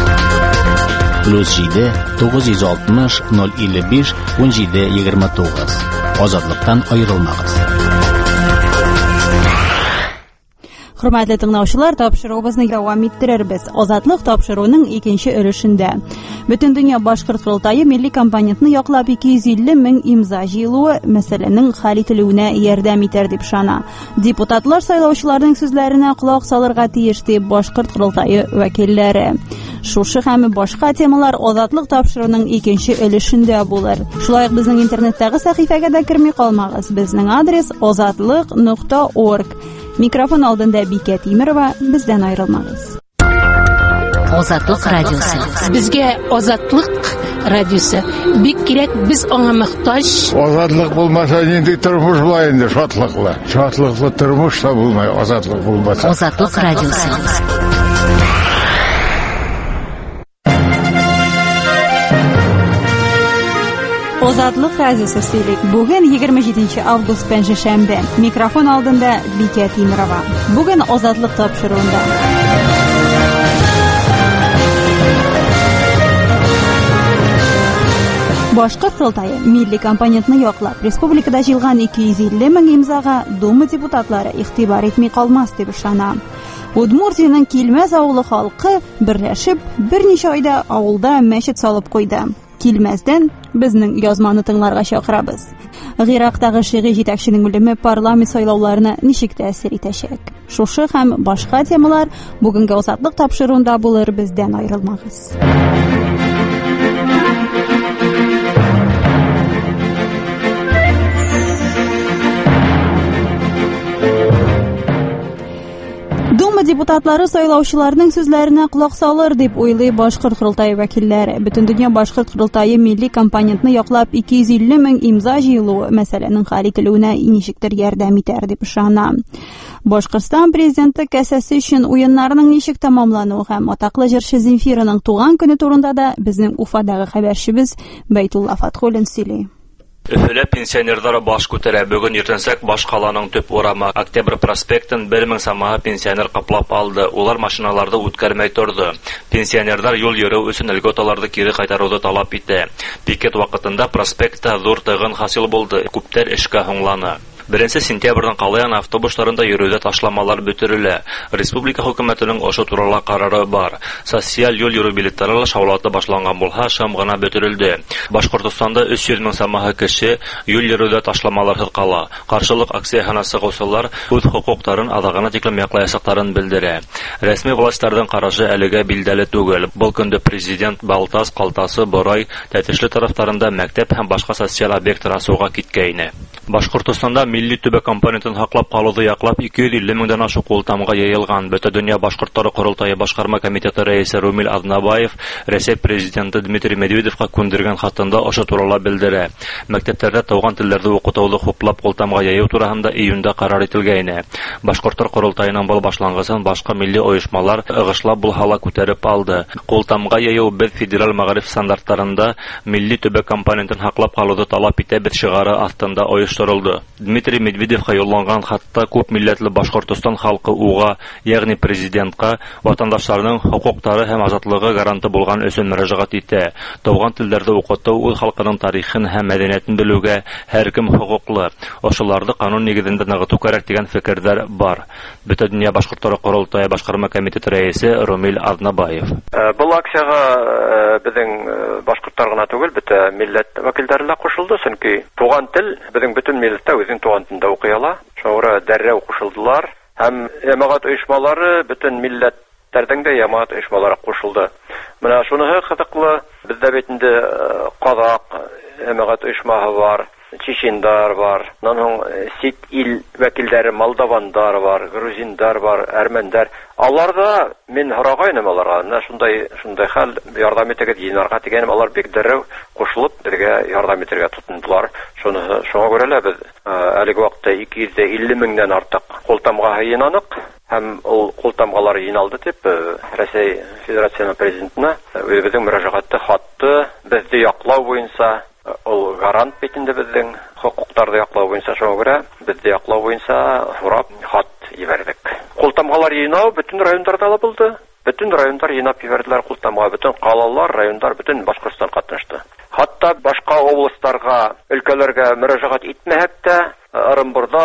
+7 960 055 1729. Азатлыктан аерылмагыз. Хөрмәтле тыңлаучылар, тапшыруыбызны дәвам иттерербез. Азатлык тапшыруның икенче өлешендә. Бөтен дөнья башкорт курултайы милли компонентны яклап 250 мең имза җыелуы мәсьәләнең хәл ителүенә ярдәм итәр дип ышана. Депутатлар сайлаучыларның сүзләренә колак салырга тиеш дип башкорт курултайы вәкилләре. Шушы һәм башка темалар азатлык тапшыруның икенче өлешендә булыр. Шулай ук безнең интернеттагы сәхифәгә дә керми калмагыз. Безнең адрес azatlyk.org. Микрофон алдында Бикә Тимерова, бездән аерылмагыз. Азатлык радиосы. Безгә Азатлык радиосы бик кирәк, без аңа мохтаҗ. Азатлык булмаса нинди тормыш була инде, шатлыклы. Шатлыклы тормыш та булмай, азатлык булмаса. Азатлык радиосы. Азатлык радиосы сөйлик. Бүген 27 август пәнҗешәмбе. Микрофон алдында Бикә Тимерова. Бүген азатлык тапшыруында. Башкорт курултайы милли компонентны яклап, республикада җыелган 250 мең имзага Дума депутатлары игътибар итми калмас дип ышана. Удмуртиянең Килмәс авылы халкы берләшеп берничә айда авылда мәчет салып куйды. Килмәздән безнең язманы тыңларга чакырабыз. Гыйрактагы шигый җитәкченең үлеме парламент сайлауларына ничек тәэсир итәчәк? Шушы һәм башка темалар бүгенге азатлык тапшыруында булыр, бездән аерылмагыз. Дума депутатлары сайлаучыларның сүзләренә колак салыр дип уйлый башкорт курултайы вәкилләре. Бөтен дөнья башкорт курултайы милли компонентны яклап 250 мең имза җыелуы мәсьәләнең хәл ителүенә ничектер ярдәм итәр дип ышана. Башкортстан президенты кәсәсе өчен уеннарның ничек тәмамлануы һәм атаклы җырчы Земфираның туган көне турында да безнең Уфадагы хәбәрчебез Бәйтулла Фатхуллин сөйли. Өфөлә пенсионерлар баш күтәрә. Бүген иртәнсәк баш каланың төп урамы Октябрь проспектын 1000 самаһы пенсионер каплап алды. Улар машиналарда үткәрмәй торды. Пенсионерлар юл йөрү өчен льготаларны кире кайтаруды талап итә. Пикет вакытында проспектта зур тыгын хасил булды. Күптәр эшкә һуңланы. 1 сентябрьдән калган автобусларында йөрүдә ташламалар бөтерелә. Республика хөкүмәтенең ошо турыда карары бар. Социаль юл йөрү билетлары шаулаты башланган булса, шам гына бөтерелде. Башкортстанда 300 мең самаһы кеше юл йөрүдә ташламаларсыз кала. Каршылык акцияһына сыгылсалар үз хукуктарын адагына тиклем яклаячакларын белдерә. Рәсми властьлардан карашы әлегә билдәле түгел. Бу көндә президент Балтас, Калтасы, Борай, Тәтешле тарафларында мәктәп һәм башка социаль объектлар асуга киткәйне. Башкортстанда милли төбәк компонентын хаклап калуды яклап 250 меңдән ашу култамга яйылган. Бөтен дөнья башкортлары курултайы башкарма комитеты рәисе Румил Азнабаев Рәсәй президенты Дмитрий Медведевка күндергән хатында ошо турыда белдерә. Мәктәпләрдә туган телләрдә укытуны хуплап култамга яю турында июньдә карар ителгәйне. Башкортлар курултайының бу башлангысын башка милли оешмалар ыгышлап булһала күтәреп алды. Култамга яю без федераль мәгариф стандартларында милли төбәк компонентын хаклап калуды талап итә бит шигары астында оештырылды. Дмитрий Медведевка юлланган хатта күп милләтле Башкортстан халкы уга, ягъни президентка ватандашларның хукуклары һәм азатлыгы гаранты булган өчен мөрәҗәгать итә. Туган телләрдә укыту үз халкының тарихын һәм мәдәниятен белүгә һәркем хукуклы. Ошоларны канун нигезендә ныгыту кирәк дигән фикерләр бар. Бөтен дөнья башкортлары курултайы башкарма комитеты рәисе Румил Азнабаев. Бу акцияга безнең башкортлар гына түгел, бөтен милләт вәкилләре дә кушылды, чөнки туган тел безнең бөтен милләттә үзенең туган телендә укый ала. Шуңа дәррәү кушылдылар һәм җәмәгать оешмалары бөтен милләтләрдән дә җәмәгать оешмалары кушылды. Менә шуны кызыклы, бездә бит инде Казак җәмәгать оешмасы бар, чечендар бар, аның сит ил вәкилләре молдавандар бар, грузиндар бар, әрмәндар. Аларда мин һорагайным аларга, шундай хәл ярдәм итәргә дигәннәргә дигәнем, алар бик дәррәү кушылып безгә ярдәм итәргә тотындылар. Шуңа күрә лә без әлеге вакытта 250 меңнән артык култамга йыйнанык һәм ул култамгалар йыйналды дип Россия Федерациясының президентына безнең мөрәҗәгатьтә хатты безне яклау буенча ул гарант битендә безнең хукукларны яклау буенча шуңа күрә безне яклау буенча сорап хат җибәрдек. Култамгалар йыйнау бөтен районнарда да булды. Бөтен районнар йыйнап җибәрделәр култамга, бөтен калалар, районнар, бөтен Башкортстан катнашты. Хатта башка областарга, өлкәләргә мөрәҗәгать итмәһәк тә, Орынбурдан,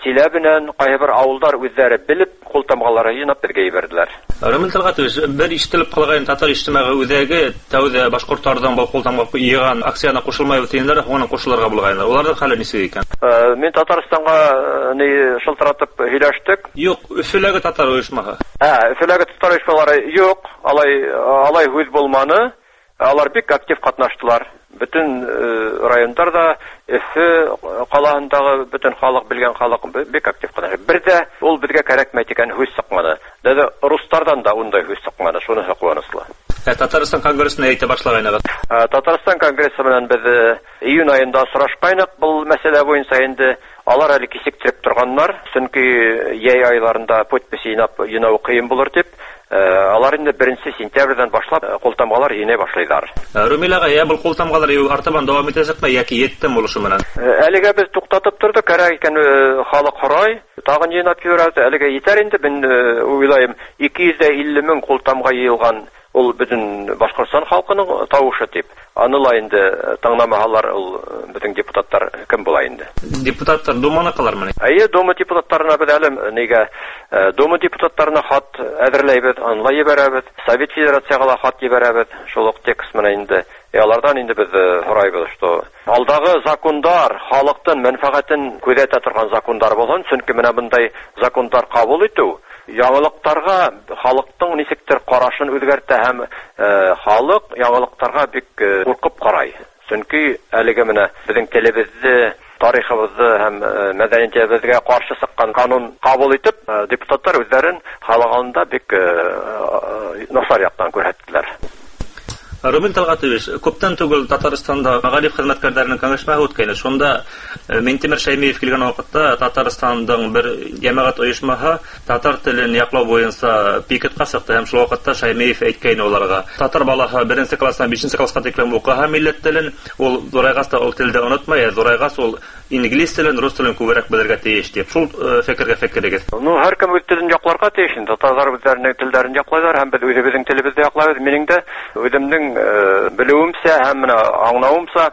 Силәбенән, кайбер авылдар үзләре белеп, култамгалары җыйнап безгә ибәрделәр. Рамил Талгатович, бер ишетелеп калган татар иҗтимагы үзәге тәүдә башкортлардан бу култамга йыган акцияне кушылмай үтенләр, аны кушылырга булганнар. Уларның хәле ничек икән? Мин Татарстанга шылтыратып һөйләштек. Юк, Өфөләге татар оешмаһы. Өфөләге татар оешмалары юк, алай үз булманы. Алар бик актив катнаштылар. Bütün rayonlarda Өфе калаһындагы bütün халык белгән халык бик актив катнаша. Бер дә ул безгә кирәкмәй икән хүч сыкманы. Дәде рустардан да ундай хүч сыкманы. Шуны хакуаныслы. Татарстан конгрессына әйтә башлагайныгыз. Татарстан конгрессы белән без июнь айында сорашкайнык бу мәсьәлә буенча инде алар әле кисектиреп торганнар. Чөнки яй айларында подпись йынау кыен булыр дип, алар инде 1 сентябрьдән башлап култамгалар йыйнай башлыйлар. Румилага, я бу култамгалар артабан дәвам итәсәкме яки йеттем булышы менән? Әлегә без туктатып тордык, кирәк икән халык хорай, тагын йыйнап йөрәбез. Әлегә итәр инде, мин уйлыйм 250 мең култамга йыелган. Ул безнең Башкортстан халкының тавышы дип. Аныла инде таңнамаһалар ул безнең депутаттар кем була инде. Депутаттар думаныкылармы? Дума депутаттарына без әле нигә Дума депутаттарына хат әзерләйбез, анлай ибәрәбез. Совет Федерацияга хат ибәрәбез. Шул ук текст менә инде. Алардан инде без хорайбыз, что алдагы закондар халыктан мәнфәгатен күзәтә торган закондар булган, чөнки менә мондай закондар кабул итү яңалыктарга халыктың ничектер карашын үзгәртә һәм халык яңалыктарга бик куркып карай. Чөнки әлегә менә безнең телебезне, тарихыбызны һәм мәдәниятебезгә каршы сыккан канун кабул итеп, депутаттар үзләрен халык алдында бик насар яктан күрсәттеләр. Рамил Талгатович, күптән түгел Татарстанда мәгариф хезмәткәрләренең кәңәшмәсе үткәне. Шунда Минтимер Шәймиев килгән вакытта Татарстанның бер җәмәгать оешмаһы татар телен яклау буенча пикетка чыкты һәм шул вакытта Шәймиев әйткәйне уларга. Татар балаһы 1 класстан 5 класска тиклем укыга милләт телен, ул зурайгас та ул телдә онытмай, зурайгас ул инглиз телен, рус телен күбрәк белергә тиеш дип. Шул фикергә фикерегез. Һәр кем үз телен якларга тиеш. Татарлар үзләренең телләрен яклайлар һәм без үзебезнең телебезне яклабыз. Минең дә үземнең белүемсә һәм аңлавымса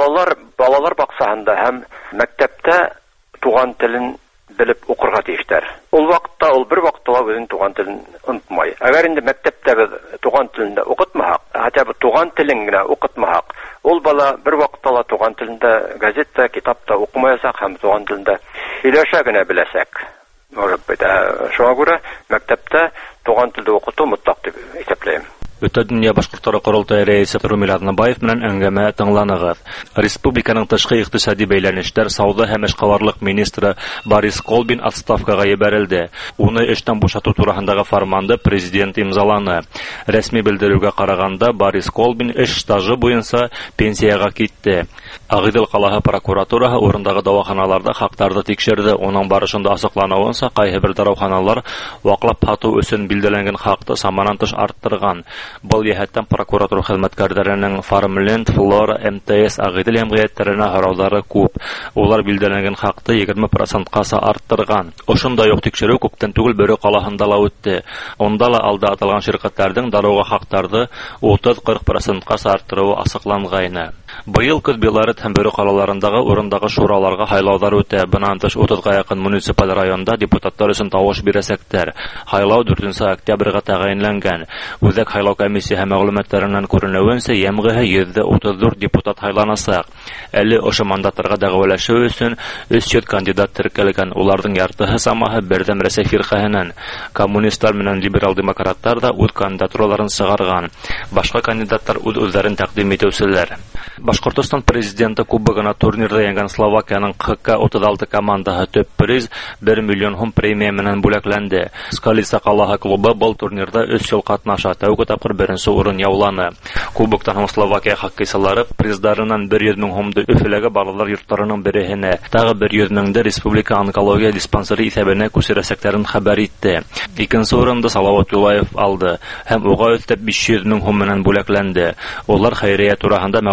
балалар баксаһында һәм мәктәптә туган телен белеп укырга тиештәр. Ул вакытта бер вакытта үзенең туган телен онытмай. Әгәр инде мәктәптә без туган телендә укытмаһак, хәтта туган телен генә укытмаһак, ул бала бер вакытта туган телендә газетта, китапта укымаячак һәм туган телендә сөйләшә генә беләсәк. Может быть, шуңа күрә мәктәптә туган телдә укыту мотлак дип исәпләйм. Бөтендөнья башкортлары корылтайы рәисе Румил Атнабаев менән әңгәмә тыңланыгыз. Республиканың тышкы икътисади бәйләнешләр, сауда һәм эшкуарлык министры Борис Колбин отставкага җибәрелде. Уны эштән бушату турысындагы фарманды президент имзаланы. Рәсми белдерүгә караганда, Борис Колбин эш стажы буенча пенсияга китте. Агыйдел калаһы прокуратураһы урындагы дәваханаларда хактарды тикшерде. Уның барышында ачыклануынча, кайбер дәваханалар ваклап һату өчен билдәләнгән хакты саманан тыш арттырган. Был яһәттән прокуратура хезмәткәрләренең Farmland, Flora, МТС агыйдел җәмгыятьләренә һораулары күп. Улар билдәләнгән хакты 20%-ка арттырган. Ошонда юк тикшерү күптән түгел Бөрө калаһында ла үтте. Онда ла алда аталган şirketләрнең даруга хактарды 30-40%-ка арттыруы ачыклангайны. Быел көз Белорет һәм Бөрө калаларындагы урындагы шураларга хайлаулар үтә. Бунан тыш 30-га якын муниципаль районда депутаттар өчен тавыш бирәсәктәр. Хайлау 4 октябрьгә тәгаенләнгән. Үзәк хайлау комиссиясе мәгълүматларыннан күренүенчә, ямгыһы 134 депутат хайланасак. Әле ошо мандаттарга дәгъвалашу өчен 300 кандидат теркәлгән. Уларның яртыһы самаһы бердәм Рәсәй фиркаһеннән. Коммунистлар менән либерал-демократлар да үз кандидатураларын чыгарган. Башка кандидаттар үзләрен тәкъдим итүчеләр. Башкортстан президенты кубогына турнирда яңган Словакияның КК-36 командаһы төп приз 1 миллион сум премия менән бүләкләнде. Скалица калаһы клубы был турнирда 3 ел катнаша. Тәүге тапкыр беренче урын яуланы. Кубоктан Словакия хоккейчылары призларыннан 100 мең сумды Өфөләге балалар йортларының беренә, тагы 100 меңдә республика онкология диспансеры исәбенә күчерәсәкләрен хәбәр итте. Икенче урынды Салават Юлаев алды һәм уга өстәп 500 мең сум менән бүләкләнде. Улар хәйрия турысында мәгълүматлар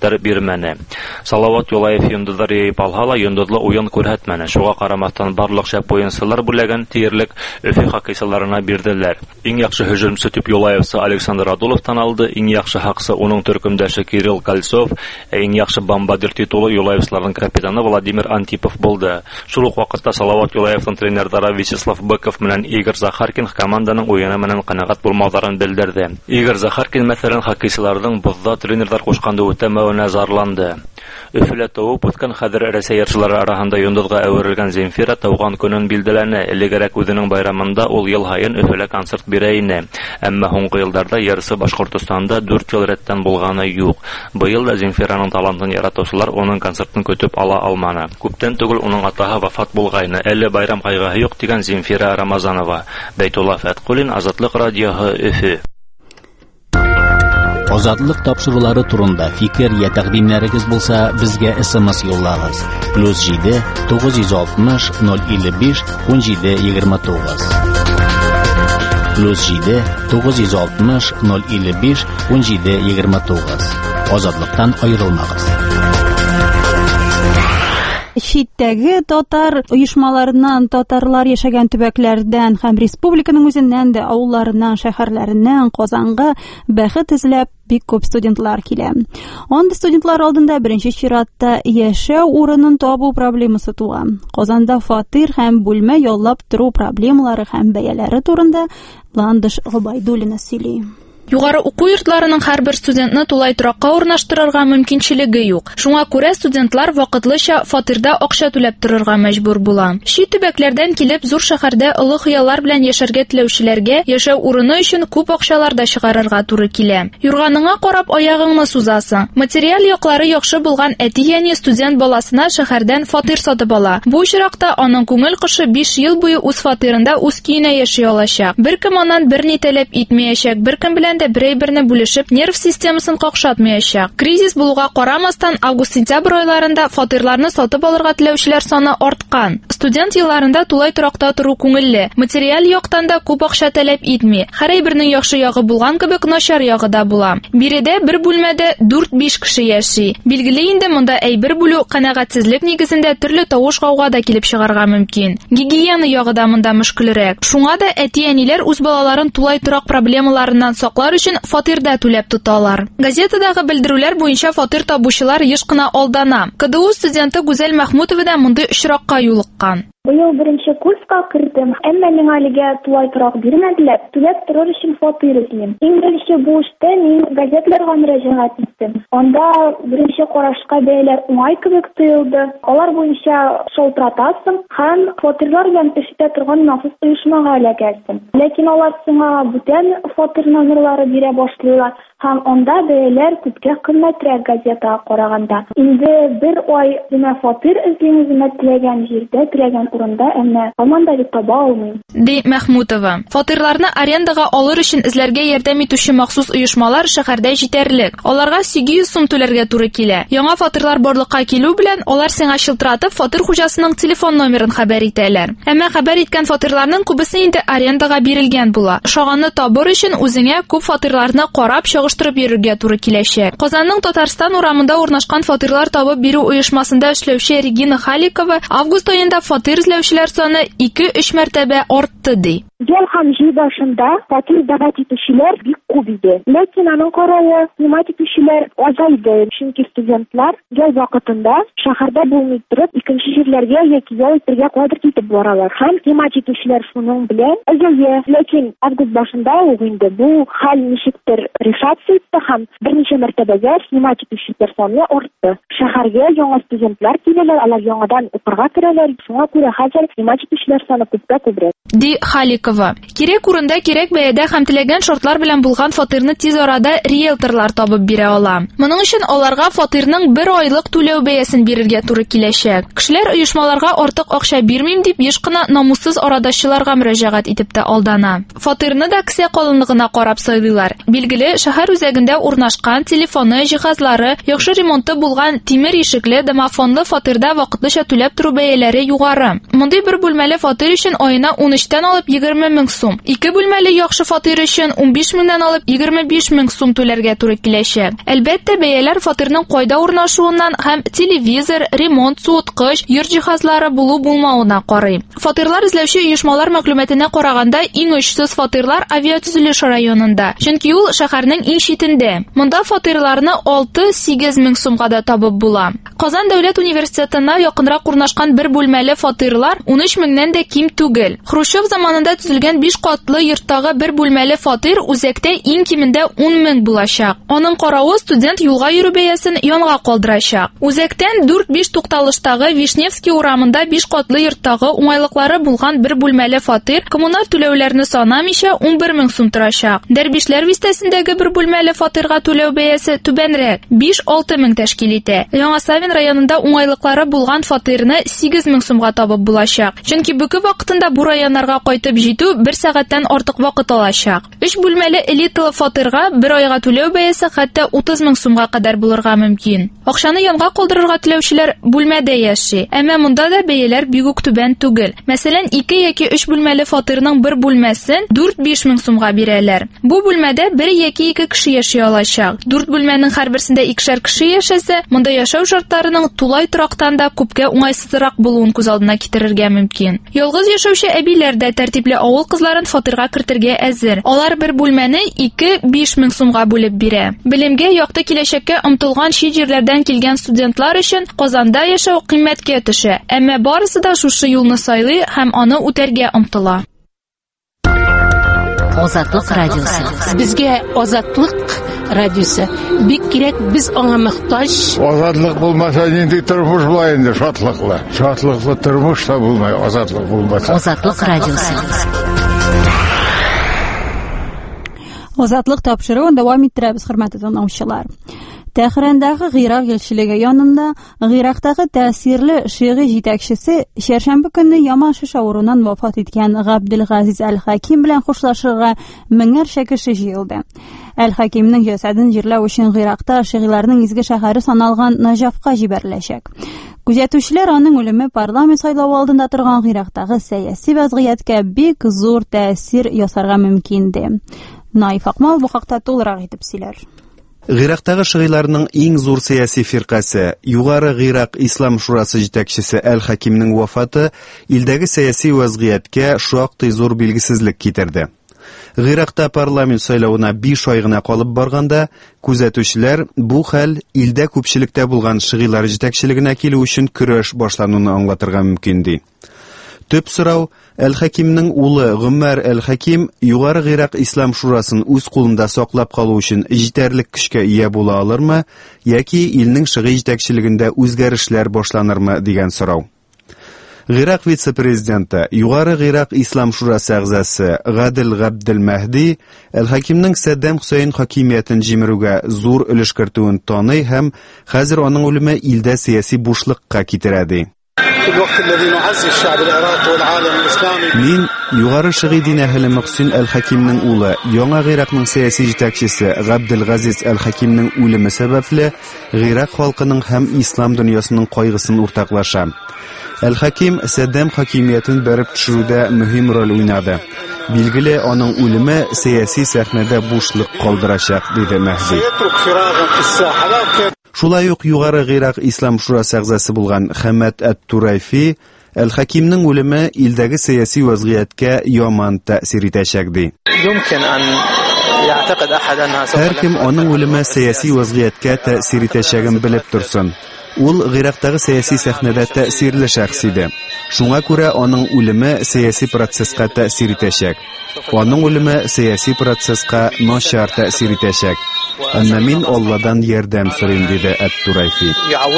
күтәреп бирмәне. Салават Юлаев йондызлар яйып алһа ла, йондызлы уен күрһәтмәне. Шуңа карамастан барлык шәп уенчылар бүләген тиерлек Өфе хоккейчыларына бирделәр. Иң яхшы һөҗүмче дип Юлаевсы Александр Адуловтан алды, иң яхшы хаксы уның төркемдәше Кирилл Кольцов, иң яхшы бомбардир титулы Юлаевсларның капитаны Владимир Антипов булды. Шул ук вакытта Салават Юлаевның тренерлары Вячеслав Быков менән Игорь Захаркин команданың уены менән канәгать булмауларын белдерде. Игорь Захаркин мәсәлән хоккейчыларның бозда тренерлар кушканда үтәмәвенә зарланды. Өфелә туып үткән хәзер Рәсәй ярчылары арасында йондызга әверелгән Земфира тауган көнен билдәләнә. Элегәрәк үзенең байрамында ул ел һайын Өфелә концерт бирә иде. Әмма һуңгы елларда ярысы Башкортстанда 4 ел рәттән булганы юк. Быел да Земфираның талантын яратучылар оның концертын көтеп ала алманы. Күптән түгел уның атаһы вафат булгайны. Әле байрам кайгыһы юк дигән Земфира Рамазанова. Бәйтулла Фәткулин, Азатлык радиоһы, Өфе. Азатлык тапшырулары турында фикер я тәкъдимнәрегез булса, безгә SMS юллагыз. +7 960 055 1729. +7 960 055 1729. Азатлыктан аерылмагыз. Читтәге татар оешмаларыннан, татарлар яшәгән төбәкләрдән һәм республиканың үзеннән дә авылларыннан, шәһәрләреннән Казанга бәхет эзләп бик күп студентлар килә. Андый студентлар алдында беренче чиратта яшәү урынын табу проблемасы туа. Казанда фатир һәм бүлмә яллап тору проблемалары һәм бәяләре турында Ландыш Гобайдуллина сөйли. Югары уку йортларының һәрбер студентны тулай торакка урнаштырырга мөмкинчелеге юк. Шуңа күрә студентлар вакытлыча фатирда акча түләп торырга мәҗбүр була. Чит төбәкләрдән килеп зур шәһәрдә олы хыяллар белән яшәргә теләүчеләргә яшәү урыны өчен күп акчалар да чыгарырга туры килә. Юрганыңа карап аягыңны сузасың. Материаль яклары яхшы булган әти-әни студент баласына шәһәрдән фатир сатып ала. Бу очракта аның күңел кошы 5 ел буе үз фатирында үз көенә яши алачак. Беркем аннан берни таләп итмәячәк, беркем белән дә берәй-берне бүлешеп нерв системасын какшатмаячак. Кризис булуга карамастан август-сентябрь айларында фатирларны сатып алырга теләүчеләр саны арткан. Студент елларында тулай торакта туру күңелле. Материаль яктан да күп акча таләп итми. Һәрбернең яхшы ягы булган кебек начар ягы да була. Биредә бер бүлмәдә 4-5 кеше яши. Билгеле инде монда әйбер бүлү канәгатьсезлек нигезендә төрле тавыш гауга да килеп чыгарга мөмкин. Гигиена ягы да монда мөшкелрәк. Шуңа да әти-әниләр үз балаларын тулай торак проблемаларыннан саклар өчен фатирда түләп тоталар. Газетадагы белдерүләр буенча фатир табучылар еш кына алдана. КДУ студенты Гүзәл Мәхмүтова да мондый очракка юлыккан. Быел беренче курска кірдім, әмма миңа әлегә тулай торак бирмәделәр, түләп торыр өчен фатир эзлим. Иң беренче бу эштә мин газетларга мөрәҗәгать иттем. Анда беренче карашка бәяләр уңай кебек тоелды. Алар буенча шалтыратасың һәм фатирлар белән эштә торган махсус оешмага эләгәсең. Ләкин алар сиңа бүтән фатир номерлары бирә башлыйлар һәм анда бәяләр күпкә кыйммәтрәк газетага караганда. Инде бер ай гына фатир эзлим, теләгән җирдә, теләгән урында, әмма һаман да таба алмыйм. Ди Мәхмүтова. Фатирларны арендага алыр өчен эзләргә ярдәм итүче махсус оешмалар шәһәрдә җитәрлек. Аларга 800 сум түләргә туры килә. Яңа фатирлар барлыкка килү белән алар сиңа шылтыратып фатир хуҗасының телефон номерын хәбәр итәләр. Әмма хәбәр иткән фатирларның күбесе инде арендага бирелгән була. Шаганы табыр өчен үзеңә күп фатирларны карап чагыштырып йөрергә туры киләчәк. Казанның Татарстан урамында урнашкан фатирлар табып бирү оешмасында эшләүче Регина Халикова август аенда фатир эзләүчеләр саны 2-3 мәртәбә артты ди. Ел һәм җәй башында фатир дәват итүчеләр бик күп иде. Ләкин аның каравы хезмәт итүчеләр азайды. Чөнки студентлар ел вакытында шәһәрдә булмый торып, икенче җирләргә яки ял итәргә кадәр китеп баралар. Һәм хезмәт итүчеләр шуның белән азая. Ләкин август башында ук инде бу хәл ничектер решация итте һәм берничә мәртәбәгә хезмәт итүчеләр саны артты. Шәһәргә яңа студентлар киләләр, алар яңадан укырга керәләр. Шуңа күрә хәзер хезмәт итүчеләр саны күпкә күбрәк. Ди Халикова. Кирәк урында, кирәк бәядә һәм теләгән шартлар белән булган фатирны тиз арада риэлторлар табып бирә ала. Моның өчен аларга фатирның 1 айлык түләү бәясен бирергә туры киләчәк. Кешеләр оешмаларга артык акча бирмим дип еш кына намуссыз арадашчыларга мөрәҗәгать итеп тә алдана. Фатирны да кесә калынлыгына карап сайлыйлар. Билгеле, шәһәр үзәгендә урнашкан телефоны, җиһазлары, яхшы ремонты булган тимер ишекле, домофонлы фатирда вакытлыча түләп тору бәяләре югары. Мондый бер бүлмәле фатир өчен аена 13 тән алып 20 20 мең сум. 2 бүлмәле яхшы фатир өчен 15 меңнән алып 25 мең сум түләргә туры киләчәк. Әлбәттә, бәяләр фатирның кайда урнашуыннан һәм телевизор, ремонт, суыткыч, йорт җиһазлары булу-булмавына карый. Фатирлар эзләүче оешмалар мәгълүматына караганда, иң очсыз фатирлар Авиатөзелеш районында, чөнки ул шәһәрнең иң читендә. Монда фатирларны 6-8 мең сумга да табып була. Казан дәүләт университетына якынрак урнашкан бер бүлмәле фатирлар 13 меңнән дә ким түгел. Хрущев заманында төзелгән 5 катлы йорттагы бер бүлмәле фатир үзәктә иң кимендә 10 мең булачак. Аның каравы студент юлга йөрү бәясен янга калдырачак. Үзәктән 4-5 тукталыштагы Вишневский урамында 5 катлы йорттагы уңайлыклары булган бер бүлмәле фатир коммуналь түләүләрне санамыйча 11 мең сум торачак. Дәрбишләр бистәсендәге бер бүлмәле фатирга түләү бәясе түбәнрәк 5-6 мең тәшкил итә. Яңа Савин районында уңайлыклары булган фатирны 8 мең сумга табып булачак. Чөнки бүке вакытында бу районнарга кайтып җитү 1 сәгатьтән артык вакыт алачак. 3 бүлмәле элиталы фатирга бер айга түләү бәясе хәтта 30 мең сумга кадәр булырга мөмкин. Акчаны янга калдырырга теләүчеләр бүлмәдә яши. Әмма монда да бәяләр бик үк түбән түгел. Мәсәлән, 2 яки 3 бүлмәле фатирның бер бүлмәсен 4-5 мең сумга бирәләр. Бу бүлмәдә 1 яки 2 кеше яши алачак. 4 бүлмәнең һәрберсендә 2 кеше яшәсә, монда яшәү шартларының тулай торактан да күпкә уңайсызрак булуын күз алдына китерергә мөмкин. Ялгыз яшәүче әбиләр дә тәртипле авыл кызларын фатирга кертергә әзер. Алар бер бүлмәне 2-5 мең сумга бүлеп бирә. Белемгә якты киләчәккә омтылган чит җирләрдән килгән студентлар өчен Казанда яшәү кыйммәткә төшә. Әмма барысы да шушы юлны сайлый һәм аны үтәргә омтыла. Азатлык радиосы. Безгә Азатлык радиосы бик кирәк, без аңа мохтаҗ. Азатлык булмаса, нинди тормыш була инде, шатлыклы. Шатлыклы тормыш та булмай, азатлык булмаса. Азатлык радиосы. Азатлык тапшыруын дәвам иттерәбез, хөрмәтле тыңлаучылар. Тәһрандагы Гыйрак елчилеге янында Гыйрактагы тәэсирле шигъри җитәкчесе чәршәмбе көнне яман шиш авыруыннан вафат иткән Габделгазиз Әл-Хаким белән хушлашырга меңнәрчә кеше җыелды. Әл-Хакимның җәсәден җирләү өчен Гыйракта шигырьләрнең изге шәһәре саналган Наҗафка җибәреләчәк. Күзәтүчеләр аның үлеме парламент сайлавы алдында торган Гыйрактагы сәяси вазгыятькә бик зур тәэсир ясарга мөмкин ди. Наиф Акмал бу хакта тулырак итеп сөйләр. Гыйрактагы шигырьләрнең иң зур сәяси фиркасы, Югары Гыйрак Ислам шурасы җитәкчесе Әл-Хакимның вафаты илдәге сәяси вазгыятькә шактый зур билгесезлек китерде. Гыйракта парламент сайлавына 5 ай гына калып барганда, күзәтүчеләр бу хәл илдә күпчелектә булган шигырьләр җитәкчелегенә килү өчен көрәш башлануны аңлатырга мөмкин ди. Төп сорау Әл-Хакимның улы Гомәр Әл-Хаким Югары Гыйрак Ислам шурасын үз кулында саклап калу өчен җитәрлек көчкә ия була алырмы, яки илнең шигъри җитәкчелегендә үзгәрешләр башланырмы дигән сорау. Гыйрак вице-президенты, Югары Гыйрак Ислам шурасы әгъзасы Гадел Габделмәһди Әл-Хакимның Саддам Хусейн хакимиятен җимерүгә зур өлеш кертүен таный һәм хәзер аның үлеме илдә сияси бушлыкка китерә ди. Мин югары шигъри дин әһле Мөхсин Әл-Хакимның улы, яңа Гыйракның сәяси җитәкчесе Габделгазиз Әл-Хакимның үлеме сәбәпле Гыйрак халкының һәм ислам дөньясының кайгысын уртаклаша. Әл-Хаким Саддам хакимиятен бәреп төшерүдә мөһим роль уйнады. Билгеле, аның үлеме сәяси сәхнәдә бушлык калдырачак, диде Мәһди. Шулай ук Югары Гыйрак Ислам шурасы әгъзасы булган Хәмәд әт-Турайфи Әл-Хакимның үлеме илдәге сәяси вазгыятькә яман тәэсир итәчәк ди. Һәркем аның үлеме сәяси вазгыятькә тәэсир итәчәген белеп торсын. Ул Гыйрактагы сәяси сәхнәдә тәэсирле шәхс иде. Шуңа күрә аның үлеме сәяси процесска тәэсир итәчәк. Аның үлеме сәяси процесска начар тәэсир итәчәк. Әмма мин Алладан ярдәм сорыйм, диде әт-Турайфи.